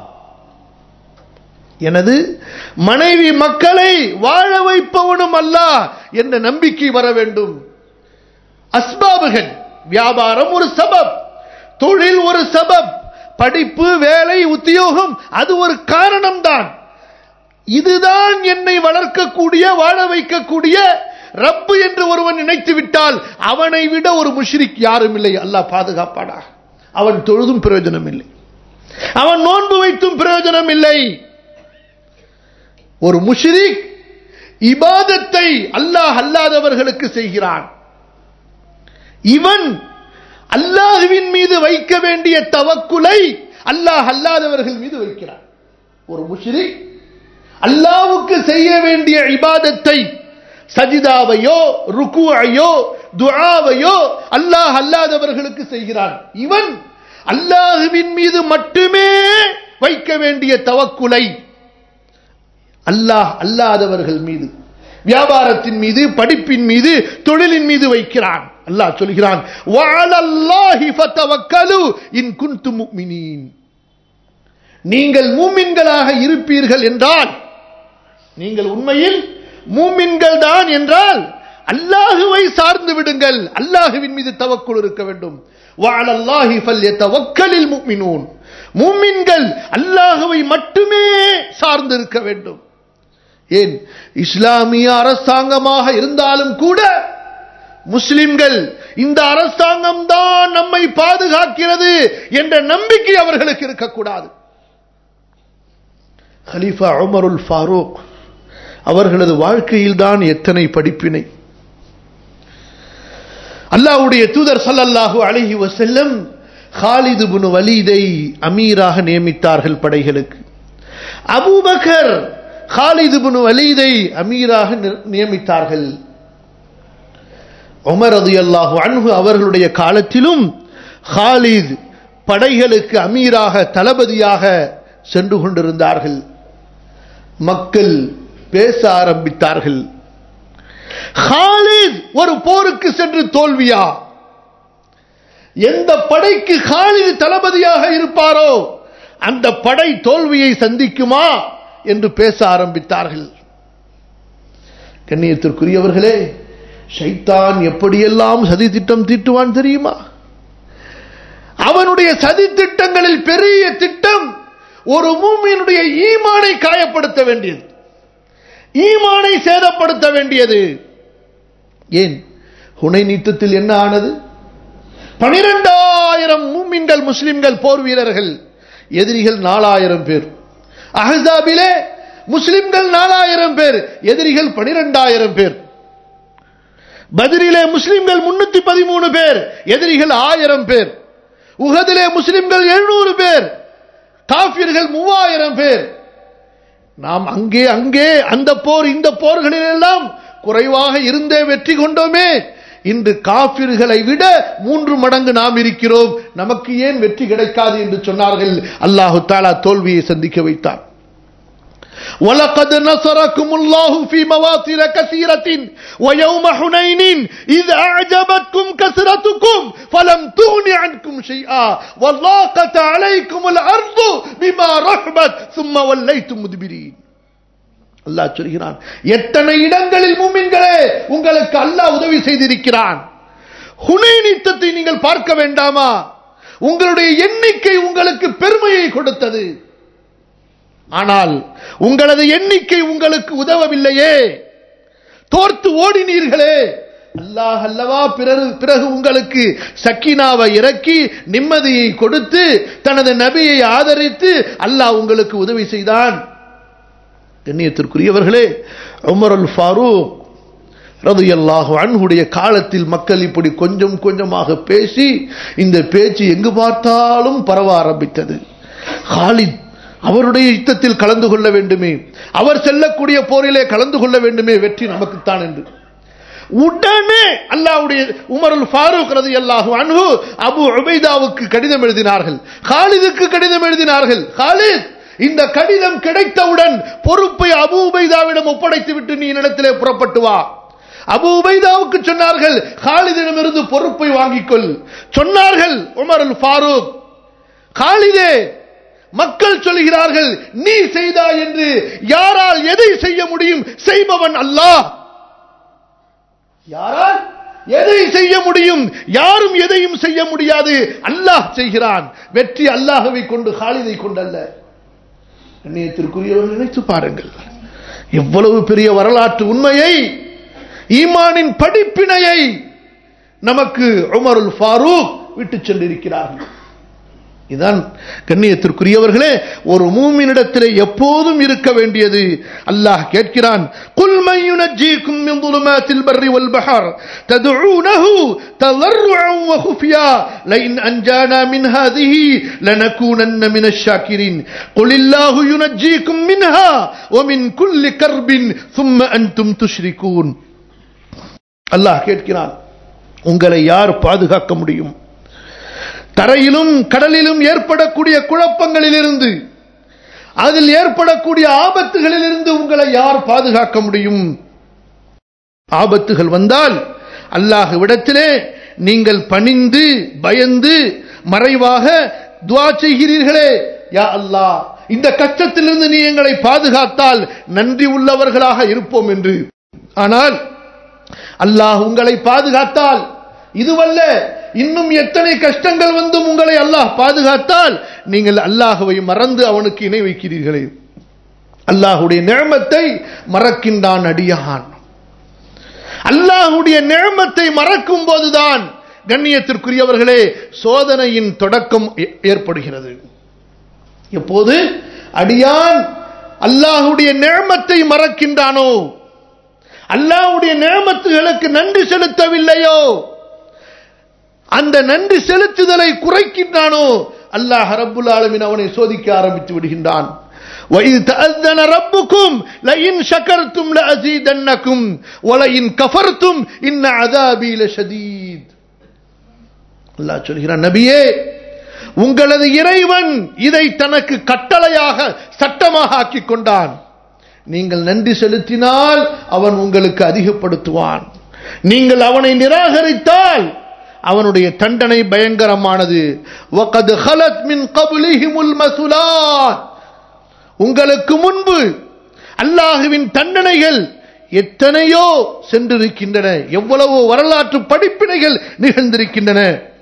எனது மனைவி மக்களை வாழ வைப்பவனும் அல்லாஹ் என்ற நம்பிக்கை வர வேண்டும். அஸ்பாபுகள், வியாபாரம் ஒரு சபப், தொழில் ஒரு சபப், படிப்பு, வேலை, உத்தியோகம் அது ஒரு காரணம்தான். இதுதான் என்னை வளர்க்கக்கூடிய, வாழ வைக்கக்கூடிய ரப்பு என்று ஒருவன் நினைத்து விட்டால் அவனை விட ஒரு முஷ்ரிக் யாரும் இல்லை. அல்லாஹ் பாதுகாப்பானா. அவன் தொழுதும் பிரயோஜனம் இல்லை, அவன் நோன்பு வைத்தும் பிரயோஜனம் இல்லை. ஒரு முஷ்ரிக் இபாதத்தை அல்லாஹ் அல்லாதவர்களுக்கு செய்கிறான். இவன் அல்லாஹ்வின் மீது வைக்க வேண்டிய தவக்குலை அல்லாஹ் அல்லாதவர்கள் மீது வைக்கிறான். ஒரு முஷ்ரிக் அல்லாஹ்வுக்கு செய்ய வேண்டிய இபாதத்தை, சஜிதாவையோ ருக்குஅயோ துஆவையோ அல்லாஹ் அல்லாதவர்களுக்கு செய்கிறான். இவன் அல்லாஹ்வின் மீது மட்டுமே வைக்க வேண்டிய தவக்குலை அல்லாஹ் அல்லாதவர்கள் மீது, வியாபாரத்தின் மீது, படிப்பின் மீது, தொழிலின் மீது வைக்கிறான். அல்லாஹ் சொல்கிறான், வஅலல்லாஹி ஃபதவக்கலு இன் குன்தும் முஃமினீன். நீங்கள் மூமின்களாக இருப்பீர்கள் என்றால், நீங்கள் உண்மையில் மூமின்கள் தான் என்றால் அல்லாஹ்வை சார்ந்து விடுங்கள். அல்லாஹ்வின் மீது தவக்குல் இருக்க வேண்டும். வஅலல்லாஹி ஃபல்யதவக்கலில் முஃமினூன். மூமின்கள் அல்லாஹ்வை மட்டுமே சார்ந்து இருக்க வேண்டும். ஏன், இஸ்லாமிய அரசாங்கமாக இருந்தாலும் கூட முஸ்லிம்கள் இந்த அரசாங்கம் தான் நம்மை பாதுகாக்கிறது என்ற நம்பிக்கை அவர்களுக்கு இருக்கக்கூடாது. கலீஃபா உமருல் ஃபாரூக் அவர்களது வாழ்க்கையில் தான் எத்தனை படிப்பினை. அல்லாஹ்வுடைய தூதர் ஸல்லல்லாஹு அலைஹி வஸல்லம் காலித் இப்னு வலீதை அமீராக நியமித்தார்கள் படைகளுக்கு. அபூபக்கர் காலித் இப்னு வலீதை அமீராக நியமித்தார்கள். உமர் ரலியல்லாஹு அன்ஹு அவர்களுடைய காலத்திலும் காலித் படைகளுக்கு அமீராக, தளபதியாக சென்று கொண்டிருந்தார்கள். மக்கள் பேச ஆரம்பித்தார்கள். காலித் ஒரு போருக்கு சென்று தோல்வியா? எந்த படைக்கு காலித் தளபதியாக இருப்பாரோ அந்த படை தோல்வியை சந்திக்குமா என்று பேச ஆரம்பித்தார்கள். கண்ணியத்திற்குரியவர்களே, ஷைத்தான் எப்படியெல்லாம் சதி திட்டம் தீட்டுவான் தெரியுமா? அவனுடைய சதி திட்டங்களில் பெரிய திட்டம் ஒரு மூமினுடைய ஈமானை காயப்படுத்த வேண்டியது, ஈமானை சேதப்படுத்த வேண்டியது. ஏன், ஹுனைன் யுத்தத்தில் என்ன ஆனது? 12,000 மூமின்கள், முஸ்லிம்கள் போர் வீரர்கள், எதிரிகள் 4,000 பேர். அஹ்ஸாபிலே முஸ்லிம்கள் 4,000 பேர், எதிரிகள் 12,000 பேர். பத்ரிலே முஸ்லிம்கள் 313 பேர், எதிரிகள் 1000 பேர். உஹதிலே முஸ்லிம்கள் 700 பேர், காஃபிர்கள் 3000 பேர். நாம் அங்கே அந்த போர், இந்த போர்களில் எல்லாம் குறைவாக இருந்தே வெற்றி கொண்டோமே. இன்று காஃபிர்களை விட 3 மடங்கு நாம் இருக்கிறோம், நமக்கு ஏன் வெற்றி கிடைக்காது என்று சொன்னார்கள். அல்லாஹு தஆலா தோல்வியை சந்திக்க வைத்தார். وَلَقَدْ نَصَرَكُمُ اللَّهُ فِي مَوَاطِنَ كَثِيرَةٍ وَيَوْمَ حُنَيْنٍ إِذْ أَعْجَبَتْكُمْ كَثْرَتُكُمْ فَلَمْ تُغْنِ عَنْكُمْ شَيْئًا وَضَاقَتْ عَلَيْكُمُ الْأَرْضُ بِمَا رَحُبَتْ ثُمَّ وَلَّيْتُمْ مُدْبِرِينَ. அல்லாஹ் சொல்கிறான், எத்தனை இடங்களில் மூமின்களே உங்களுக்கு அல்லாஹ் உதவி செய்திருக்கிறான். ஹுனைன் யுத்தத்தை நீங்கள் பார்க்க வேண்டாமா? உங்களுடைய எண்ணிக்கை உங்களுக்கு பெருமையை கொடுத்தது. ஆனால் உங்களது எண்ணிக்கை உங்களுக்கு உதவவில்லையே, தோர்த்து ஓடினீர்களே. அல்லாஹ் அல்லவா பிறகு உங்களுக்கு சக்கீனாவை இறக்கி நிம்மதியை கொடுத்து தனது நபியை ஆதரித்து அல்லாஹ் உங்களுக்கு உதவி செய்தான். கண்ணியத்திற்குரியவர்களே, உமருல் ஃபாரூக் ரலியல்லாஹு அன்ஹுடைய காலத்தில் மக்கள் இப்படி கொஞ்சம் கொஞ்சமாக பேசி இந்த பேச்சு எங்கு பார்த்தாலும் பரவ ஆரம்பித்தது. காலித் அவருடைய யுத்தத்தில் கலந்து கொள்ள வேண்டுமே, அவர் செல்லக்கூடிய போரிலே கலந்து கொள்ள வேண்டுமே, வெற்றி நமக்குத்தான் என்று உடனே அல்லாஹ்வுடைய உமருல் ஃபாரூக் ரலியல்லாஹு அன்ஹு அபூ உபைதாவுக்கு கடிதம் எழுதினார்கள், காலிதுக்கு கடிதம் எழுதினார்கள். காலித், இந்த கடிதம் கிடைத்தவுடன் பொறுப்பை அபூ உபைதாவிடம் ஒப்படைத்து விட்டு நீ என்னிடத்திலே புறப்பட்டு வா. அபூ உபைதாவுக்கு சொன்னார்கள், காலிதிடமிருந்து பொறுப்பை வாங்கிக்கொள். சொன்னார்கள் உமருல் ஃபாரூக், காலிதே, மக்கள் சொல்கிறார்கள் நீ செய்தாய் என்று. யாரால் எதை செய்ய முடியும்? செய்பவன் அல்லாஹ். யாரால் எதை செய்ய முடியும்? யாரும் எதையும் செய்ய முடியாது. அல்லாஹ் செய்கிறான். வெற்றி அல்லாஹ்வை கொண்டு, காலிதை கொண்டல்ல. கண்ணியத்திற்குரியவர்கள் நினைத்து பாருங்கள், எவ்வளவு பெரிய வரலாற்று உண்மையை, ஈமானின் படிப்பினையை நமக்கு உமருல் ஃபாரூக் விட்டு சென்றிருக்கிறார்கள். இதான் கண்ணியத்திற்குரியவர்களே ஒரு மூமினிடத்திலே எப்போதும் இருக்க வேண்டியது. அல்லாஹ் கேட்கிறான், குல் மன் யுனஜ்ஜீகும் மின் ظுலுமாத்தில் பர்ரி வல் பஹர் ததுஊனஹு தضرعا وخفيا لئن أنجانا من هذه لنكونن من الشاكرين قل الله ينجيكم منها ومن كل كرب ثم أنتم تشركون. அல்லாஹ் கேட்கிறான், உங்களை யார் பாதுகாக்க முடியும்? தரையிலும் கடலிலும் ஏற்படக்கூடிய குழப்பங்களிலிருந்து, அதில் ஏற்படக்கூடிய ஆபத்துகளிலிருந்து உங்களை யார் பாதுகாக்க முடியும்? ஆபத்துகள் வந்தால் அல்லாஹ்விடத்திலே நீங்கள் பணிந்து பயந்து மறைவாக துஆ செய்கிறீர்களே, யா அல்லாஹ் இந்த கஷ்டத்திலிருந்து நீ எங்களை பாதுகாத்தால் நன்றி உள்ளவர்களாக இருப்போம் என்று. ஆனால் அல்லாஹ் உங்களை பாதுகாத்தால், இதுவல்ல இன்னும் எத்தனை கஷ்டங்கள் வந்தும் உங்களை அல்லாஹ் பாதுகாத்தால் நீங்கள் அல்லாஹ்வை மறந்து அவனுக்கு இணை வைக்கிறீர்களே. அல்லாஹ்வுடைய நிஅமத்தை மறக்கின்றான் அடியான். அல்லாஹ்வுடைய நிஅமத்தை மறக்கும் போதுதான் கண்ணியத்திற்குரியவர்களே சோதனையின் தொடக்கம் ஏற்படுகிறது. எப்போது அடியான் அல்லாஹ்வுடைய நிஅமத்தை மறக்கின்றானோ, அல்லாஹ்வுடைய நிஅமத்துகளுக்கு நன்றி செலுத்தவில்லையோ, அந்த நன்றி செலுத்துதலை குறைக்கின்றானோ, அல்லாஹ் ரப்புல் ஆலமீன் அவனை சோதிக்க ஆரம்பித்து விடுகின்றான். وَإِذْ تَأَذَّنَ رَبُّكُمْ لَئِنْ شَكَرْتُمْ لَأَزِيدَنَّكُمْ وَلَئِنْ كَفَرْتُمْ إِنَّ عَذَابِي لَشَدِيدٌ. அல்லாஹ் சொல்கிறான், நபியே உங்களது இறைவன் இதை தனக்கு கட்டளையாக சட்டமாக ஆக்கிக் கொண்டான். நீங்கள் நன்றி செலுத்தினால் அவன் உங்களுக்கு அதிகப்படுத்துவான். நீங்கள் அவனை நிராகரித்தால் அவனுடைய தண்டனை பயங்கரமானது. وَقَدْ خَلَتْ مِنْ قَبْلِهِمُ الْمَثُلَاتُ. உங்களுக்கு முன்பு அல்லாஹ்வின் தண்டனைகள் எத்தனையோ சென்றிருக்கின்றன, எவ்வளவோ வரலாற்று படிப்பினைகள் நிகழ்ந்திருக்கின்றன.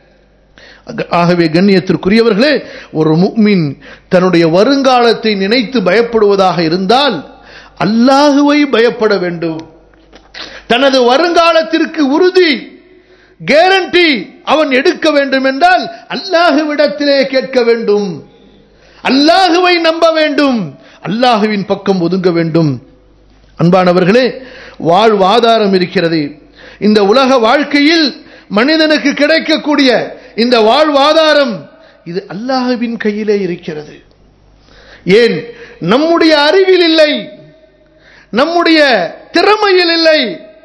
ஆகவே கண்ணியத்திற்குரியவர்களே ஒரு முஃமின் தன்னுடைய வருங்காலத்தை நினைத்து பயப்படுவதாக இருந்தால் அல்லாஹ்வை பயப்பட வேண்டும். தனது வருங்காலத்திற்கு உறுதி கேரண்டி அவன் எடுக்க வேண்டும் என்றால் அல்லாஹ்விடத்திலே கேட்க வேண்டும், அல்லாஹ்வை நம்ப வேண்டும், அல்லாஹ்வின் பக்கம் ஒதுங்க வேண்டும். அன்பானவர்களே, வாழ்வாதாரம் இருக்கிறது. இந்த உலக வாழ்க்கையில் மனிதனுக்கு கிடைக்கக்கூடிய இந்த வாழ்வாதாரம் இது அல்லாஹ்வின் கையிலே இருக்கிறது. ஏன் நம்முடைய அறிவில் இல்லை, நம்முடைய திறமையில் இல்லை.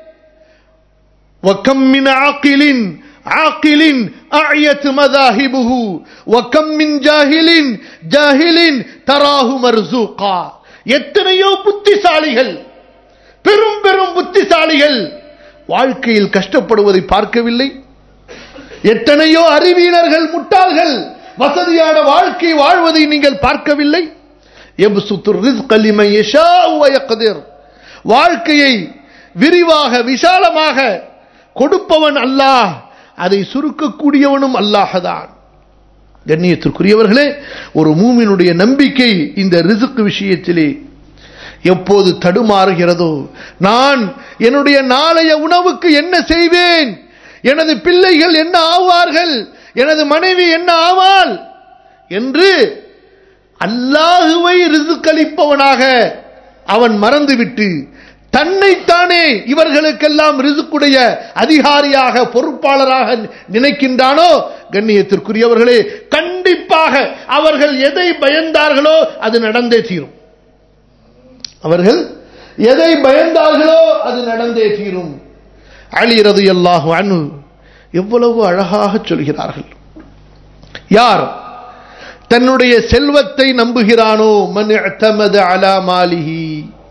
وَكَمْ مِنْ عَاقِلٍ أَعْيَتْ مَذَاهِبُهُ وَكَمْ مِنْ جَاهِلٍ تَرَاهُ مَرْزُوقًا. எத்தனையோ புத்திசாலிகள், பெரும் பெரும் புத்திசாலிகள் வாழ்க்கையில் கஷ்டப்படுவதை பார்க்கவில்லை. எத்தனையோ அறிவியலர்கள் முட்டாள்கள் வசதியான வாழ்க்கை வாழ்வதை நீங்கள் பார்க்கவில்லை. يَبْسُطُ الرِّزْقَ لِمَنْ يَشَاءُ وَيَقْدِرُ. வாழ்க்கையை விரிவாக விசாலமாக கொடுப்பவன் அல்லாஹ், அதை சுருக்கக்கூடியவனும் அல்லாஹ்தான். கண்ணியத்திற்குரியவர்களே ஒரு மூமினுடைய நம்பிக்கை இந்த ரிஸ்க் விஷயத்திலே எப்போது தடுமாறுகிறதோ, நான் என்னுடைய நாளைய உணவுக்கு என்ன செய்வேன், எனது பிள்ளைகள் என்ன ஆவார்கள், எனது மனைவி என்ன ஆவாள் என்று அல்லாஹ்வை ரிஸ்க் அளிப்பவனாக அவன் மறந்துவிட்டு தன்னைத்தானே இவர்களுக்கெல்லாம் ரிஸ்குடைய அதிகாரியாக பொறுப்பாளராக நினைக்கின்றானோ, கண்ணியத்திற்குரியவர்களே கண்டிப்பாக அவர்கள் எதை பயந்தார்களோ அது நடந்தே தீரும். அவர்கள் எதை பயந்தார்களோ அது நடந்தே தீரும். அலி ரலியல்லாஹு அன்ஹு எவ்வளவு அழகாக சொல்கிறார்கள். யார் தன்னுடைய செல்வத்தை நம்புகிறானோ, மன் இஅ்தமத அலா மாலிஹி,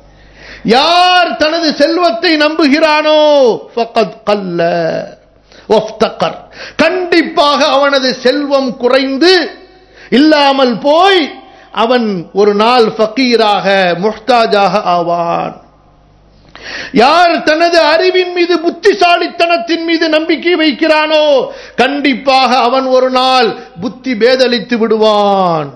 யார் தனது செல்வத்தை நம்புகிறானோ ஃபகத் கல்ல வஃப்தகர், கண்டிப்பாக அவனது செல்வம் குறைந்து இல்லாமல் போய் அவன் ஒரு நாள் ஃபகீராக முஹ்தாஜாக ஆவான். யார் தனது அறிவின் மீது புத்திசாலித்தனத்தின் மீது நம்பிக்கை வைக்கிறானோ கண்டிப்பாக அவன் ஒரு நாள் புத்தி பேதலித்து விடுவான்.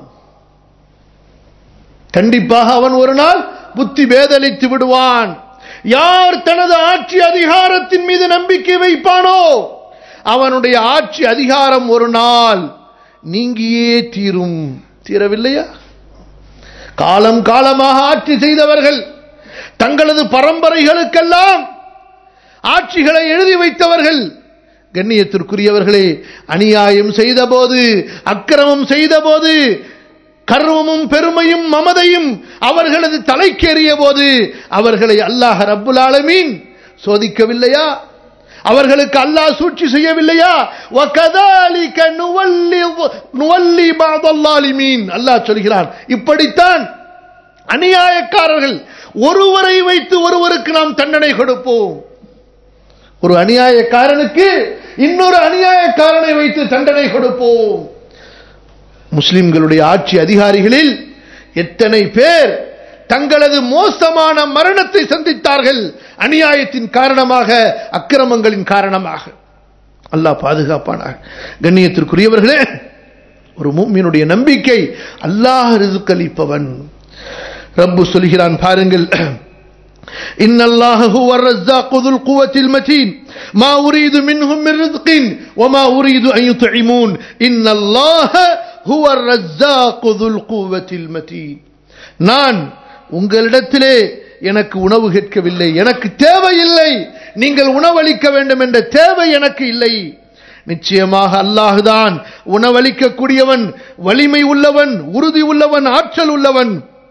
கண்டிப்பாக அவன் ஒரு நாள் புத்தி பேதலித்து விடுவான். யார் தனது ஆட்சி அதிகாரத்தின் மீது நம்பிக்கை வைப்பானோ அவனுடைய ஆட்சி அதிகாரம் ஒரு நாள் நீங்கியே தீரும். தீரவில்லையா? காலம் காலமாக ஆட்சி செய்தவர்கள், தங்களது பரம்பரைகளுக்கெல்லாம் ஆட்சிகளை எழுதி வைத்தவர்கள், கண்ணியத்திற்குரியவர்களே, அநியாயம் செய்த போது, அக்கிரமம் செய்த போது, கர்வமும் பெருமையும் மமதையும் அவர்களது தலைக்கேறிய போது அவர்களை அல்லாஹ் ரப்புல் ஆலமீன் சோதிக்கவில்லையா? அவர்களுக்கு அல்லாஹ் சூழ்ச்சி செய்யவில்லையா? வகதாலிக நுவல்லி பஅதல் ஸாலிமீன். அல்லாஹ் சொல்கிறான், இப்படித்தான் அநியாயக்காரர்கள் ஒருவரை வைத்து ஒருவருக்கு நாம் தண்டனை கொடுப்போம். ஒரு அநியாயக்காரனுக்கு இன்னொரு அநியாயக்காரனை வைத்து தண்டனை கொடுப்போம். முஸ்லிம்களுடைய ஆட்சி அதிகாரிகளில் எத்தனை பேர் தங்களது மோசமான மரணத்தை சந்தித்தார்கள் அநியாயத்தின் காரணமாக, அக்கிரமங்களின் காரணமாக. அல்லாஹ் பாதுகாப்பானாக. கண்ணியத்திற்குரியவர்களே, ஒரு முஃமினுடைய நம்பிக்கை அல்லாஹ் ரிஸ்க் அளிப்பவன். ரப்பு சொல்கிறான் பாருங்கள், இன்னல்லாஹு ஹுவர் ரஸ்ஸாக்கு ذுல் குவத்தில் மதீன் மா உரீது மின்ஹும் மின் ரிஸ்கின் வமா உரீது அன் யுத்இமூன் இன்னல்லாஹ ஹுவர் ரஸ்ஸாக்கு ذுல் குவத்தில் மதீன். நான் உங்களிடத்திலே எனக்கு உணவு கேட்கவில்லை, எனக்கு தேவையில்லை, நீங்கள் உணவளிக்க வேண்டும் என்ற தேவை எனக்கு இல்லை. நிச்சயமாக அல்லாஹ்தான் உணவளிக்க கூடியவன், வலிமை உள்ளவன், உறுதி உள்ளவன், ஆற்றல் உள்ளவன்.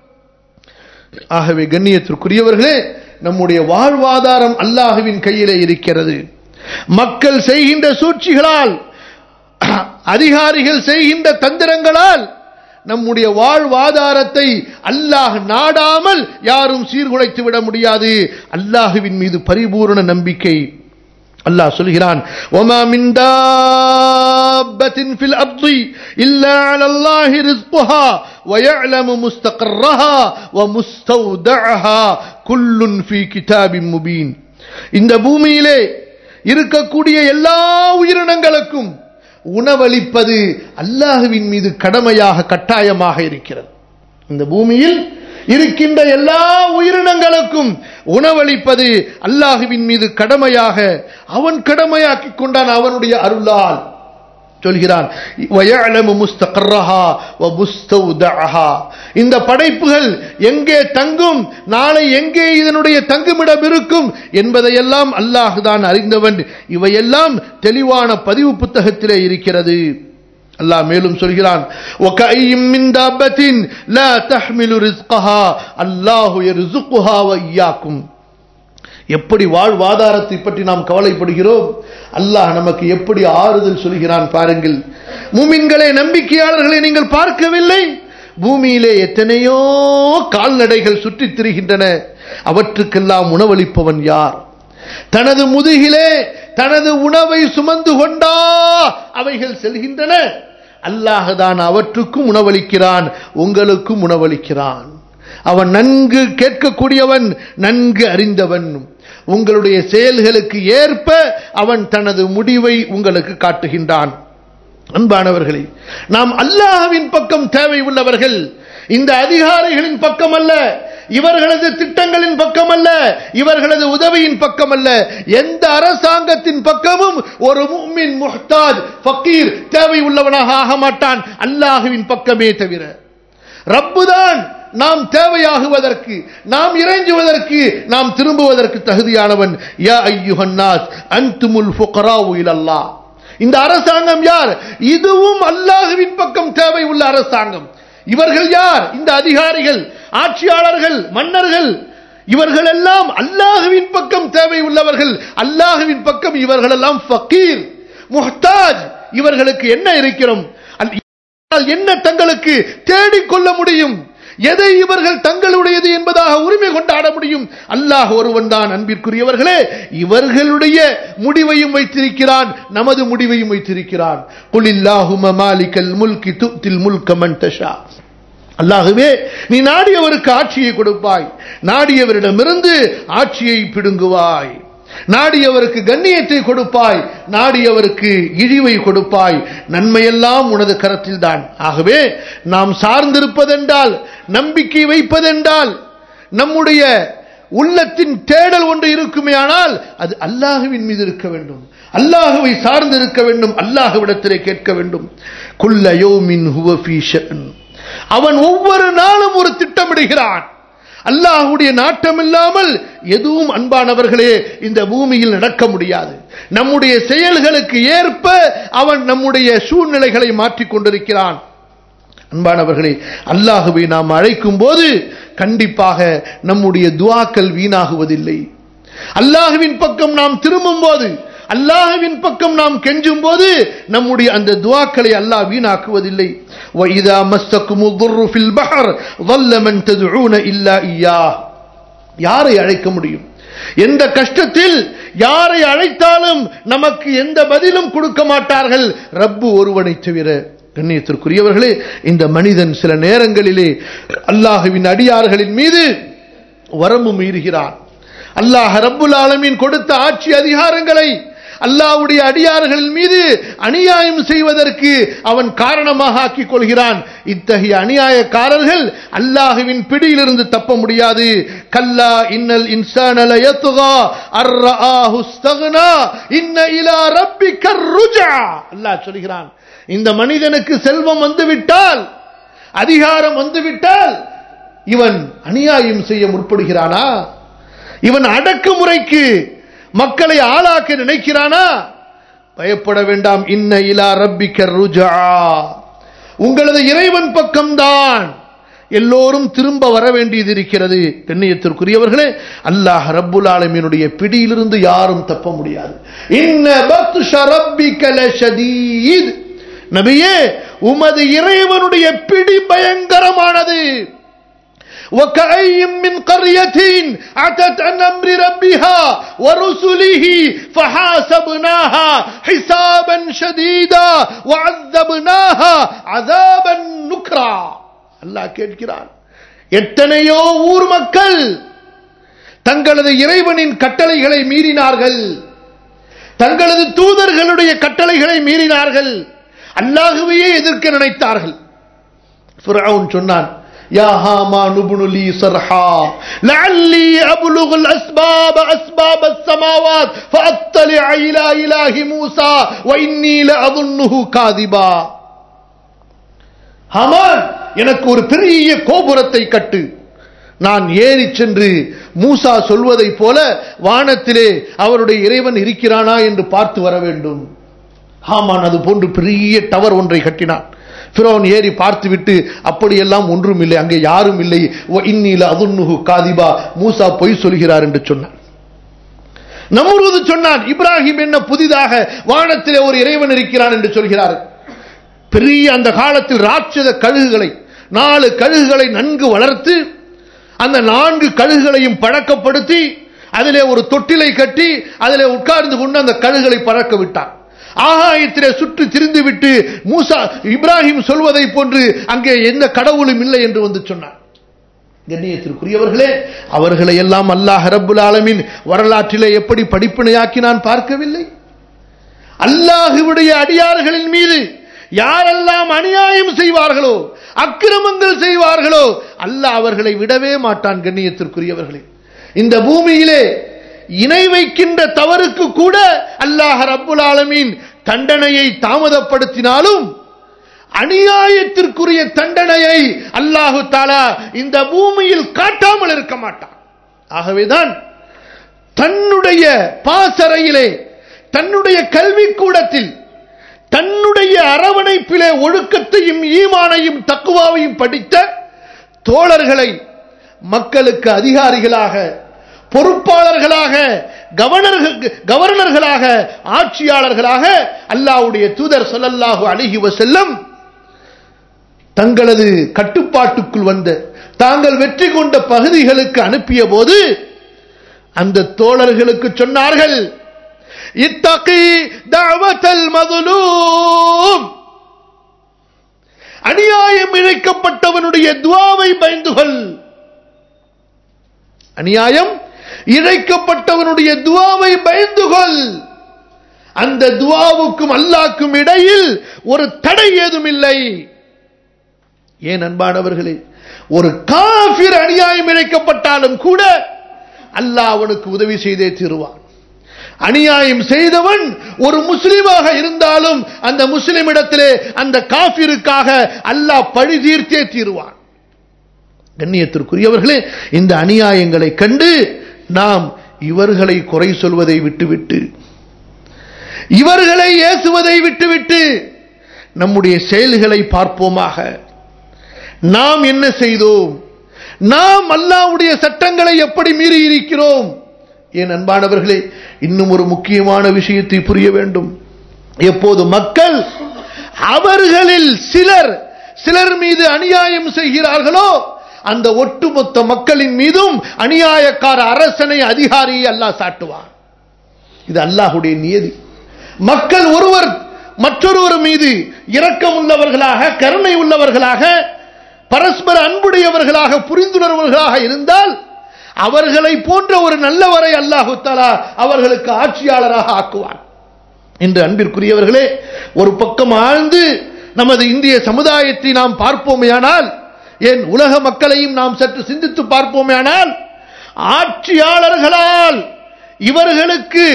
ஆகவே கண்ணியத்திற்குரியவர்களே, நம்முடைய வாழ்வாதாரம் அல்லாஹ்வின் கையிலே இருக்கிறது. மக்கள் செய்கின்ற சூழ்ச்சிகளால், அதிகாரிகள் செய்கின்ற தந்திரங்களால் நம்முடைய வாழ்வாதாரத்தை அல்லாஹ் நாடாமல் யாரும் சீர்குலைத்து விட முடியாது. அல்லாஹ்வின் மீது பரிபூர்ண நம்பிக்கை. அல்லாஹ் சொல்கிறான், வமா மின் தாப்பத்தின் ஃபில் அர்தி இல்லா அலல்லாஹி ரிஸ்குஹா வயஅலமு முஸ்தகர்ரஹா வமுஸ்தௌதஅஹா குல்லுன் ஃபீ கிதாபின் முபீன். இந்த பூமியிலே இருக்கக்கூடிய எல்லா உயிரினங்களுக்கும் உணவளிப்பது அல்லாஹ்வின் மீது கடமையாக, கட்டாயமாக இருக்கிறது. இந்த பூமியில் இருக்கின்ற எல்லா உயிரினங்களுக்கும் உணவளிப்பது அல்லாஹ்வின் மீது கடமையாக அவன் கடமையாக்கி கொண்டான் அவனுடைய அருளால். சொல்கிறான், வயஅலமு முஸ்தகர்ரஹா வமுஸ்தௌதஅஹா. இந்த படைப்புகள் எங்கே தங்கும், நாளை எங்கே இதனுடைய தங்குமிடம் இருக்கும் என்பதையெல்லாம் அல்லாஹ் தான் அறிந்தவன். இவையெல்லாம் தெளிவான பதிவு புத்தகத்திலே இருக்கிறது. அல்லாஹ் மேலும் சொல்கிறான், வகஅய்யிம் மின் தாப்பத்தின் லா தஹ்மிலு ரிஸ்கஹா அல்லாஹு யர்ஸுகுஹா வஇய்யாக்கும். எப்படி வாழ்வாதாரத்தை பற்றி நாம் கவலைப்படுகிறோம், அல்லாஹ் நமக்கு எப்படி ஆறுதல் சொல்கிறான் பாருங்கள். மூமின்களே, நம்பிக்கையாளர்களை நீங்கள் பார்க்கவில்லை? பூமியிலே எத்தனையோ கால்நடைகள் சுற்றித் திரிகின்றன. அவற்றுக்கெல்லாம் உணவளிப்பவன் யார்? தனது முதுகிலே தனது உணவை சுமந்து கொண்டா அவைகள் செல்கின்றன. அல்லாஹ் தான் அவற்றுக்கும் உணவளிக்கிறான், உங்களுக்கும் உணவளிக்கிறான். அவன் நன்கு கேட்கக்கூடியவன், நன்கு அறிந்தவன். உங்களுடைய செயல்களுக்கு ஏற்ப அவன் தனது முடிவை உங்களுக்கு காட்டுகின்றான். அன்பானவர்களே, நாம் அல்லாஹ்வின் பக்கம் தேவை உள்ளவர்கள், இந்த அதிகாரிகளின் பக்கம் அல்ல, இவர்களது திட்டங்களின் பக்கம் அல்ல, இவர்களது உதவியின் பக்கம் அல்ல. எந்த அரசாங்கத்தின் பக்கமும் ஒரு முஃமின் முஹ்தாஜ், ஃபகீர், தேவை உள்ளவனாக ஆக மாட்டான், அல்லாஹ்வின் பக்கமே தவிர. ரப்புதான் நாம் தேவையாகுவதற்கு, நாம் இறைஞ்சுவதற்கு, நாம் திரும்புவதற்கு தகுதியானவன். யா அய்யுஹன் நாஸ் அன்துமுல் ஃபுகராஉ இலல்லாஹ். இந்த அரசாங்கம் யார்? இதுவும் அல்லாஹ்வின் பக்கம் தேவை உள்ள அரசாங்கம். இவர்கள் யார்? இந்த அதிகாரிகள், ஆட்சியாளர்கள், மன்னர்கள். இவர்கள் எல்லாம் அல்லாஹ்வின் பக்கம் தேவை உள்ளவர்கள். அல்லாஹ்வின் பக்கம் இவர்களெல்லாம் ஃபகீர், முஹ்தாஜ். இவர்களுக்கு என்ன இருக்கிறோம், என்ன தங்களுக்கு தேடிக்கொள்ள முடியும், எதை இவர்கள் தங்களுடையது என்பதாக உரிமை கொண்டாட முடியும்? அல்லாஹ் ஒருவன் தான். அன்பிற்குரியவர்களே, இவர்களுடைய முடிவையும் வைத்திருக்கிறான், நமது முடிவையும் வைத்திருக்கிறான். குல் இல்லாஹும்ம மாலிகல் முல்கி துத்தில் முல்க மன் தஷா. அல்லாஹ்வே நீ நாடியவருக்கு ஆட்சியை கொடுப்பாய், நாடியவரிடமிருந்து ஆட்சியை பிடுங்குவாய், நாடியவருக்கு கண்ணியத்தை கொடுப்பாய், நாடியவருக்கு இழிவை கொடுப்பாய், நன்மையெல்லாம் உனது கரத்தில் தான். ஆகவே நாம் சார்ந்திருப்பதென்றால், நம்பிக்கை வைப்பதென்றால், நம்முடைய உள்ளத்தின் தேடல் ஒன்று இருக்குமே ஆனால் அது அல்லாஹ்வின் மீது இருக்க வேண்டும், அல்லாஹ்வை சார்ந்து இருக்க வேண்டும், அல்லாஹ்விடத்திலே கேட்க வேண்டும். குல்ல யௌமின் ஹுவ ஃபீ ஷஅன், அவன் ஒவ்வொரு நாளும் ஒரு திட்டமிடுகிறான். அல்லாஹ்வுடைய நாட்டம் இல்லாமல் எதுவும் அன்பானவர்களே இந்த பூமியில் நடக்க முடியாது. நம்முடைய செயல்களுக்கு ஏற்ப அவன் நம்முடைய சூழ்நிலைகளை மாற்றிக் கொண்டிருக்கிறான். அன்பானவர்களே, அல்லாஹ்வை நாம் அழைக்கும் போது கண்டிப்பாக நம்முடைய துஆக்கள் வீணாகுவதில்லை. அல்லாஹ்வின் பக்கம் நாம் திரும்பும் போது, அல்லாஹ்வின் பக்கம் நாம் கெஞ்சும் போது நம்முடைய அந்த துஆக்களை அல்லாஹ் வீணாக்குவதில்லை. وَإِذَا مَسَّكُمُ الضُّرُّ فِي الْبَحْرِ ضَلَّ مَن تَدْعُونَ إِلَّا إِيَّاهُ, யாரை அழைக்க முடியும்? எந்த கஷ்டத்தில் யாரை அழைத்தாலும் நமக்கு எந்த பதிலும் கொடுக்க மாட்டார்கள், ரப்பு ஒருவனை தவிர. கண்ணியத்திற்குரியவர்களே, இந்த மனிதன் சில நேரங்களிலே அல்லாஹ்வின் அடியார்களின் மீது வரம்பு மீறுகிறான். அல்லாஹ் ரப்புல் ஆலமீன் கொடுத்த ஆட்சி அதிகாரங்களை அல்லாஹ்வுடைய அடியார்களின் மீது அநியாயம் செய்வதற்கு அவன் காரணமாக ஆக்கிக் கொள்கிறான். இத்தகைய அநியாயக்காரர்கள் அல்லாஹ்வின் பிடியிலிருந்து தப்ப முடியாது. கல்லா இன்னல் இன்சான லயத்கா அர்ஆஹு இஸ்தக்னா இன்ன இலா ரப்பிக ருஜா. அல்லாஹ் சொல்கிறான், இந்த மனிதனுக்கு செல்வம் வந்துவிட்டால், அதிகாரம் வந்துவிட்டால் இவன் அநியாயம் செய்ய முற்படுகிறானா? இவன் அடக்குமுறைக்கு மக்களை ஆளாக்க நினைக்கிறானா? பயப்பட வேண்டாம். இன்ன இலா ரப்பிக ருஜா, உங்களது இறைவன் பக்கம்தான் எல்லோரும் திரும்ப வர வேண்டியது இருக்கிறது. கண்ணியத்திற்குரியவர்களே, அல்லாஹ் ரப்புல் ஆலமீனுடைய பிடியிலிருந்து யாரும் தப்ப முடியாது. இன்ன பத்ஷ ரப்பிக லஷதீத், நபியே உமது இறைவனுடைய பிடி பயங்கரமானது. وَكَأَيٍّ مِّن قَرْيَةٍ عَتَتْ عَنْ أَمْرِ رَبِّهَا وَرُسُلِهِ فَحَاسَبْنَاهَا حِسَابًا شَدِيدًا وَعَذَّبْنَاهَا عَذَابًا نُكْرًا. அல்லாஹ் கேட்கிறான், எத்தனையோ ஊர் மக்கள் தங்களது இறைவனின் கட்டளைகளை மீறினார்கள், தங்களது தூதர்களுடைய கட்டளைகளை மீறினார்கள், அல்லாஹ்வையே எதிர்க்க நினைத்தார்கள். ஃபிரௌன் சொன்னான், யா ஹாமான் இப்னு லீ ஸர்ஹா லஅல்லி அப்லுகுல் அஸ்பாப அஸ்ஸமாவாத் ஃபஅத்தலிஅ இலா இலாஹி மூஸா வ இன்னீ லஅظنஹு காதிபா. ஹாமான், எனக்கு ஒரு பெரிய கோபுரத்தை கட்டு, நான் ஏறி சென்று மூசா சொல்வதை போல வானத்திலே அவருடைய இறைவன் இருக்கிறானா என்று பார்த்து வர வேண்டும். ஹாமான் அது போன்று பெரிய டவர் ஒன்றை கட்டினான். ஃபிரௌன் ஏறி பார்த்துவிட்டு, அப்படியெல்லாம் ஒன்றும் இல்லை, அங்கே யாரும் இல்லை, இன்னீல அதுன்னுஹு காதிபா, மூசா பொய் சொல்கிறார் என்று சொன்னான். நம்ரூது சொன்னான், இப்ராஹிம் என்ன புதிதாக வானத்திலே ஒரு இறைவன் இருக்கிறான் என்று சொல்கிறார். பெரிய அந்த காலத்தில் ராட்சத கழுகுகளை, 4 கழுகுகளை நன்கு வளர்த்து அந்த 4 கழுகுகளையும் பழக்கப்படுத்தி அதிலே ஒரு தொட்டிலை கட்டி அதிலே உட்கார்ந்து கொண்டு அந்த கழுகுகளை பறக்க விட்டான். ஆகாயத்திலே சுற்றி திரிந்துவிட்டு மூசா இப்ராஹிம் சொல்வதை போன்று அங்கே எந்த கடவுளும் இல்லை என்று வந்து சொன்னார். கண்ணியத்திற்குரியவர்களே, அவர்களை எல்லாம் அல்லாஹ் ரப்புல் ஆலமீன் வரலாற்றிலே எப்படி படிப்பினையாக்கி நான் பார்க்கவில்லை. அல்லாஹ்வுடைய அடியார்களின் மீது யாரெல்லாம் அநியாயம் செய்வார்களோ, அக்கிரமங்கள் செய்வார்களோ, அல்லாஹ் அவர்களை விடவே மாட்டான். கண்ணியத்திற்குரியவர்களே, இந்த பூமியிலே இணை வைக்கின்ற தவறுக்கு கூட அல்லாஹ் ரப்புல் ஆலமீன் தண்டனையை தாமதப்படுத்தினாலும் அநியாயத்திற்குரிய தண்டனையை அல்லாஹு தஆலா இந்த பூமியில் காட்டாமல் இருக்க மாட்டான். ஆகவேதான் தன்னுடைய பாசறையிலே, தன்னுடைய கல்விக்கூடத்தில், தன்னுடைய அரவணைப்பிலே ஒழுக்கத்தையும் ஈமானையும் தக்வாவையும் படித்த தோழர்களை மக்களுக்கு அதிகாரிகளாக, பொறுப்பாளர்களாக, கவர்னர்களாக, ஆட்சியாளர்களாக அல்லாஹ்வுடைய தூதர் ஸல்லல்லாஹு அலைஹி வஸல்லம் தங்களது கட்டுப்பாட்டுக்குள் வந்த, தாங்கள் வெற்றி கொண்ட பகுதிகளுக்கு அனுப்பிய போது அந்த தோழர்களுக்கு சொன்னார்கள், இத்தகி தஅவத்தல் மظلூம், அநியாயம் இழைக்கப்பட்டவனுடைய துஆவை பயந்துகொள். அநியாயம் இழைக்கப்பட்டவனுடைய துஆவை பயந்துகொள். அந்த துஆவுக்கும் அல்லாஹ்வுக்கும் இடையில் ஒரு தடை ஏதும் இல்லை. ஏன் அன்பானவர்களே, ஒரு காஃபிர் அநியாயம் இழைக்கப்பட்டாலும் கூட அல்லாஹ் அவனுக்கு உதவி செய்தே தீருவான். அநியாயம் செய்தவன் ஒரு முஸ்லிமாக இருந்தாலும் அந்த முஸ்லிமிடத்திலே அந்த காஃபிருக்காக அல்லாஹ் பழி தீர்த்தே தீருவான். கண்ணியத்திற்குரியவர்களே, இந்த அநியாயங்களை கண்டு நாம் இவர்களை குறை சொல்வதை விட்டுவிட்டு, இவர்களை ஏசுவதை விட்டுவிட்டு நம்முடைய செயல்களை பார்ப்போமாக. நாம் என்ன செய்தோம்? நாம் அல்லாஹ்வுடைய சட்டங்களை எப்படி மீறி இருக்கிறோம்? என் அன்பானவர்களே, இன்னும் ஒரு முக்கியமான விஷயத்தை புரிய வேண்டும். எப்போது மக்கள் அவர்களில் சிலர் மீது அநியாயம் செய்கிறார்களோ அந்த ஒட்டுமொத்த மக்களின் மீதும் அநியாயக்கார அரசனை, அதிகாரியை அல்லாஹ் சாட்டுவான். இது அல்லாஹ்வுடைய நியதி. மக்கள் ஒருவர் மற்றொருவர் மீது இரக்கம் உள்ளவர்களாக, கருணை உள்ளவர்களாக, பரஸ்பர அன்புடையவர்களாக, புரிந்துணர்வர்களாக இருந்தால் அவர்களை போன்ற ஒரு நல்லவரை அல்லாஹு தஆலா அவர்களுக்கு ஆட்சியாளராக ஆக்குவான். இன்று அன்பிற்குரியவர்களே, ஒரு பக்கம் ஆழ்ந்து நமது இந்திய சமுதாயத்தை நாம் பார்ப்போமேயானால், ஏன் உலக மக்களையும் நாம் சற்று சிந்தித்து பார்ப்போமேயானால், ஆட்சியாளர்களால் இவர்களுக்கு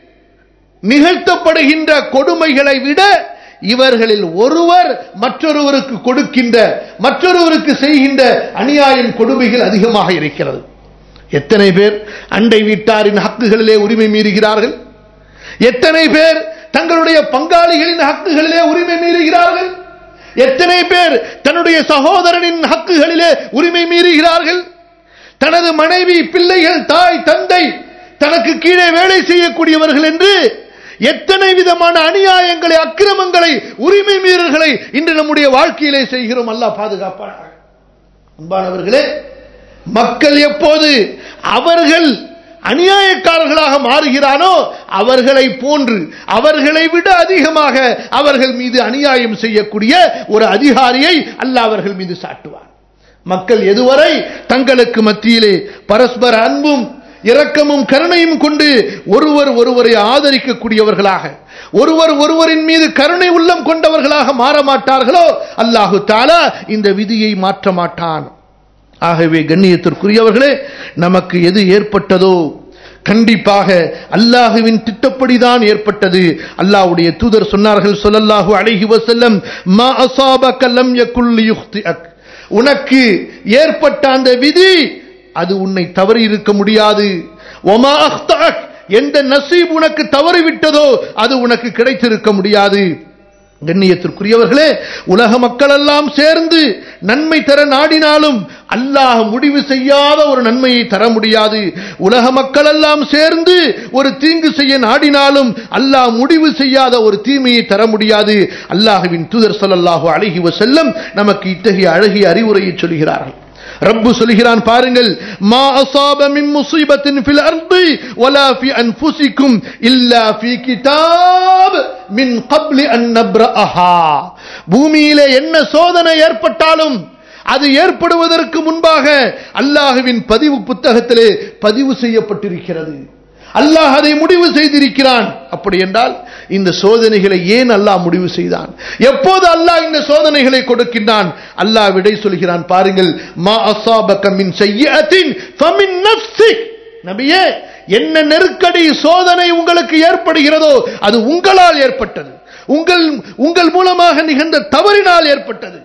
நிகழ்த்தப்படுகின்ற கொடுமைகளை விட இவர்களில் ஒருவர் மற்றொருவருக்கு கொடுக்கின்ற, மற்றொருவருக்கு செய்கின்ற அநியாயம், கொடுமைகள் அதிகமாக இருக்கிறது. எத்தனை பேர் அண்டை வீட்டாரின் ஹக்குகளிலே உரிமை மீறுகிறார்கள்? எத்தனை பேர் தங்களுடைய பங்காளிகளின் ஹக்குகளிலே உரிமை மீறுகிறார்கள்? எத்தனை பேர் தன்னுடைய சகோதரனின் ஹக்குகளிலே உரிமை மீறுகிறார்கள்? தனது மனைவி, பிள்ளைகள், தாய், தந்தை, தனக்கு கீழே வேலை செய்யக்கூடியவர்கள் என்று எத்தனை விதமான அநியாயங்களை, அக்கிரமங்களை, உரிமை மீறல்களை இன்று நம்முடைய வாழ்க்கையிலே செய்கிறோம். அல்லாஹ் பாதுகாப்பானாக. அன்பானவர்களே, மக்கள் எப்போது அவர்கள் அநியாயக்காரர்களாக மாறுகிறானோ அவர்களை போன்று, அவர்களை விட அதிகமாக அவர்கள் மீது அநியாயம் செய்யக்கூடிய ஒரு அதிகாரியை அல்லாஹ் அவர்கள் மீது சாட்டுவார். மக்கள் எதுவரை தங்களுக்கு மத்தியிலே பரஸ்பர அன்பும் இரக்கமும் கருணையும் கொண்டு ஒருவரை ஆதரிக்கக்கூடியவர்களாக, ஒருவரின் மீது கருணை உள்ளம் கொண்டவர்களாக மாற மாட்டார்களோ அல்லாஹு தஆலா இந்த விதியை மாற்ற மாட்டான். ஆகவே கண்ணியத்திற்குரியவர்களே, நமக்கு எது ஏற்பட்டதோ கண்டிப்பாக அல்லாஹ்வின் திட்டப்படிதான் ஏற்பட்டது. அல்லாஹ்வுடைய தூதர் சொன்னார்கள் ஸல்லல்லாஹு அலைஹி வஸல்லம், மா அஸாபக லம் யகுல் லியுக்திஅக், உனக்கு ஏற்பட்ட அந்த விதி அது உன்னை தவறி இருக்க முடியாது. வமா அக்தஅக், எந்த நசீப் உனக்கு தவறிவிட்டதோ அது உனக்கு கிடைத்திருக்க முடியாது. கண்ணியத்திற்குரியவர்களே, உலக மக்கள் எல்லாம் சேர்ந்து நன்மை தர நாடினாலும் அல்லாஹ் முடிவு செய்யாத ஒரு நன்மையை தர முடியாது. உலக மக்கள் எல்லாம் சேர்ந்து ஒரு தீங்கு செய்ய நாடினாலும் அல்லாஹ் முடிவு செய்யாத ஒரு தீமையை தர முடியாது. அல்லாஹ்வின் தூதர் ஸல்லல்லாஹு அலைஹி வஸல்லம் நமக்கு இத்தகைய அழகிய அறிவுரையை சொல்கிறார்கள். ரப்பு சொல்கிறான் பாருங்கள், மா அஸாப மின் முஸீபத்தின் ஃபில் அர்தி வலா ஃபி அன்ஃபுசிக்கும் இல்லா ஃபீ கிதாப் மின் கப்லி அன் நப்ரஹா, பூமியிலே என்ன சோதனை ஏற்பட்டாலும் அது ஏற்படுவதற்கு முன்பாக அல்லாஹ்வின் பதிவு புத்தகத்திலே பதிவு செய்யப்பட்டிருக்கிறது. அல்லாஹ் அதை முடிவு செய்திருக்கிறான். அப்படி என்றால் இந்த சோதனைகளை ஏன் அல்லாஹ் முடிவு செய்தான்? எப்போது அல்லாஹ் இந்த சோதனைகளை கொடுக்கின்றான்? அல்லாஹ் விடை சொல்கிறான் பாருங்கள், மா அஸாபக மின் ஸய்யிஅத்தின் ஃபமின் நஃப்ஸிக், நபியே, என்ன நெருக்கடி சோதனை உங்களுக்கு ஏற்படுகிறதோ அது உங்களால் ஏற்பட்டது, உங்கள் மூலமாக நிகழ்ந்த தவறினால் ஏற்பட்டது.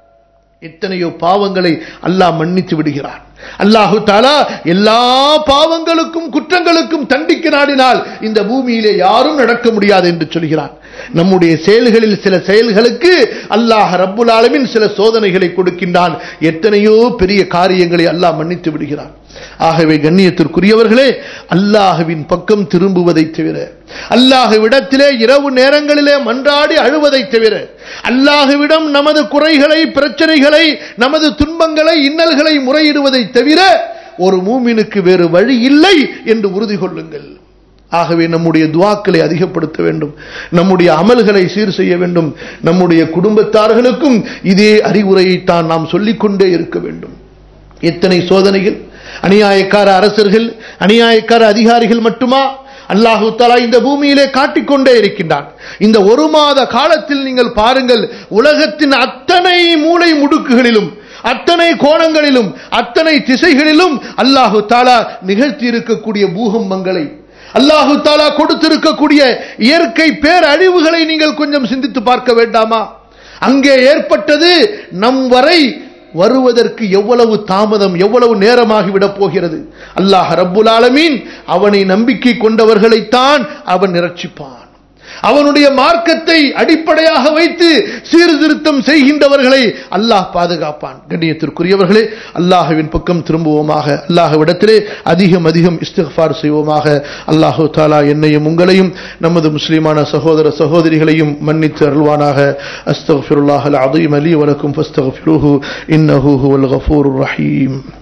எத்தனையோ பாவங்களை அல்லாஹ் மன்னித்து விடுகிறான். அல்லாஹு தஆலா எல்லா பாவங்களுக்கும் குற்றங்களுக்கும் தண்டிக்க நாடினால் இந்த பூமியிலே யாரும் நடக்க முடியாது என்று சொல்கிறான். நம்முடைய செயல்களில் சில செயல்களுக்கு அல்லாஹ் ரப்புல் ஆலமீன் சில சோதனைகளை கொடுக்கின்றான். எத்தனையோ பெரிய காரியங்களை அல்லாஹ் மன்னித்து விடுகிறான். ஆகவே கண்ணியத்திற்குரியவர்களே, அல்லாஹ்வின் பக்கம் திரும்புவதை தவிர, அல்லாஹ்விடத்திலே இரவு நேரங்களிலே மன்றாடி அழுவதை தவிர, அல்லாஹ்விடம் நமது குறைகளை, பிரச்சனைகளை, நமது துன்பங்களை, இன்னல்களை முறையிடுவதை தவிர ஒரு மூமினுக்கு வேறு வழி இல்லை என்று உறுதி கொள்ளுங்கள். ஆகவே நம்முடைய துஆக்களை அதிகப்படுத்த வேண்டும், நம்முடைய அமல்களை சீர் செய்ய வேண்டும். நம்முடைய குடும்பத்தார்களுக்கும் இதே அறிவுரையைத்தான் நாம் சொல்லிக்கொண்டே இருக்க வேண்டும். எத்தனை சோதனைகள்! அநியாயக்கார அரசர்கள், அநியாயக்கார அதிகாரிகள் மட்டுமா? அல்லாஹு தஆலா இந்த பூமியிலே காட்டிக்கொண்டே இருக்கின்றான். இந்த ஒரு மாத காலத்தில் நீங்கள் பாருங்கள், உலகத்தின் அத்தனை மூலை முடுக்குகளிலும், அத்தனை கோணங்களிலும், அத்தனை திசைகளிலும் அல்லாஹு தஆலா நிகழ்த்தி இருக்கக்கூடிய பூகம்பங்களை, அல்லாஹு தஆலா கொடுத்திருக்கக்கூடிய இயற்கை பேரழிவுகளை நீங்கள் கொஞ்சம் சிந்தித்து பார்க்க வேண்டாமா? அங்கே ஏற்பட்டது நம் வரை வருவதற்கு எவ்வளவு தாமதம், எவ்வளவு நேரமாகிவிடப் போகிறது. அல்லாஹ் ரப்புல் ஆலமீன் அவனை நம்பிக்கை கொண்டவர்களைத்தான் அவன் இரட்சிப்பான். அவனுடைய மார்க்கத்தை அடிப்படையாக வைத்து சீர்திருத்தம் செய்கின்றவர்களை அல்லாஹ் பாதுகாப்பான். கண்ணியத்திற்குரியவர்களே, அல்லாஹ்வின் பக்கம் திரும்புவோமாக, அல்லாஹ்விடத்திலே அதிகம் அதிகம் இஸ்திக்ஃபார் செய்வோமாக. அல்லாஹு தஆலா என்னையும் உங்களையும் நமது முஸ்லிமான சகோதர சகோதரிகளையும் மன்னித்து அருள்வானாக. அஸ்தக்ஃபிருல்லாஹல் அஸீம் லீ வ லக்கும் ஃபஸ்தக்ஃபிருஹு இன்னஹு ஹுவல் கஃபூருர் ரஹீம்.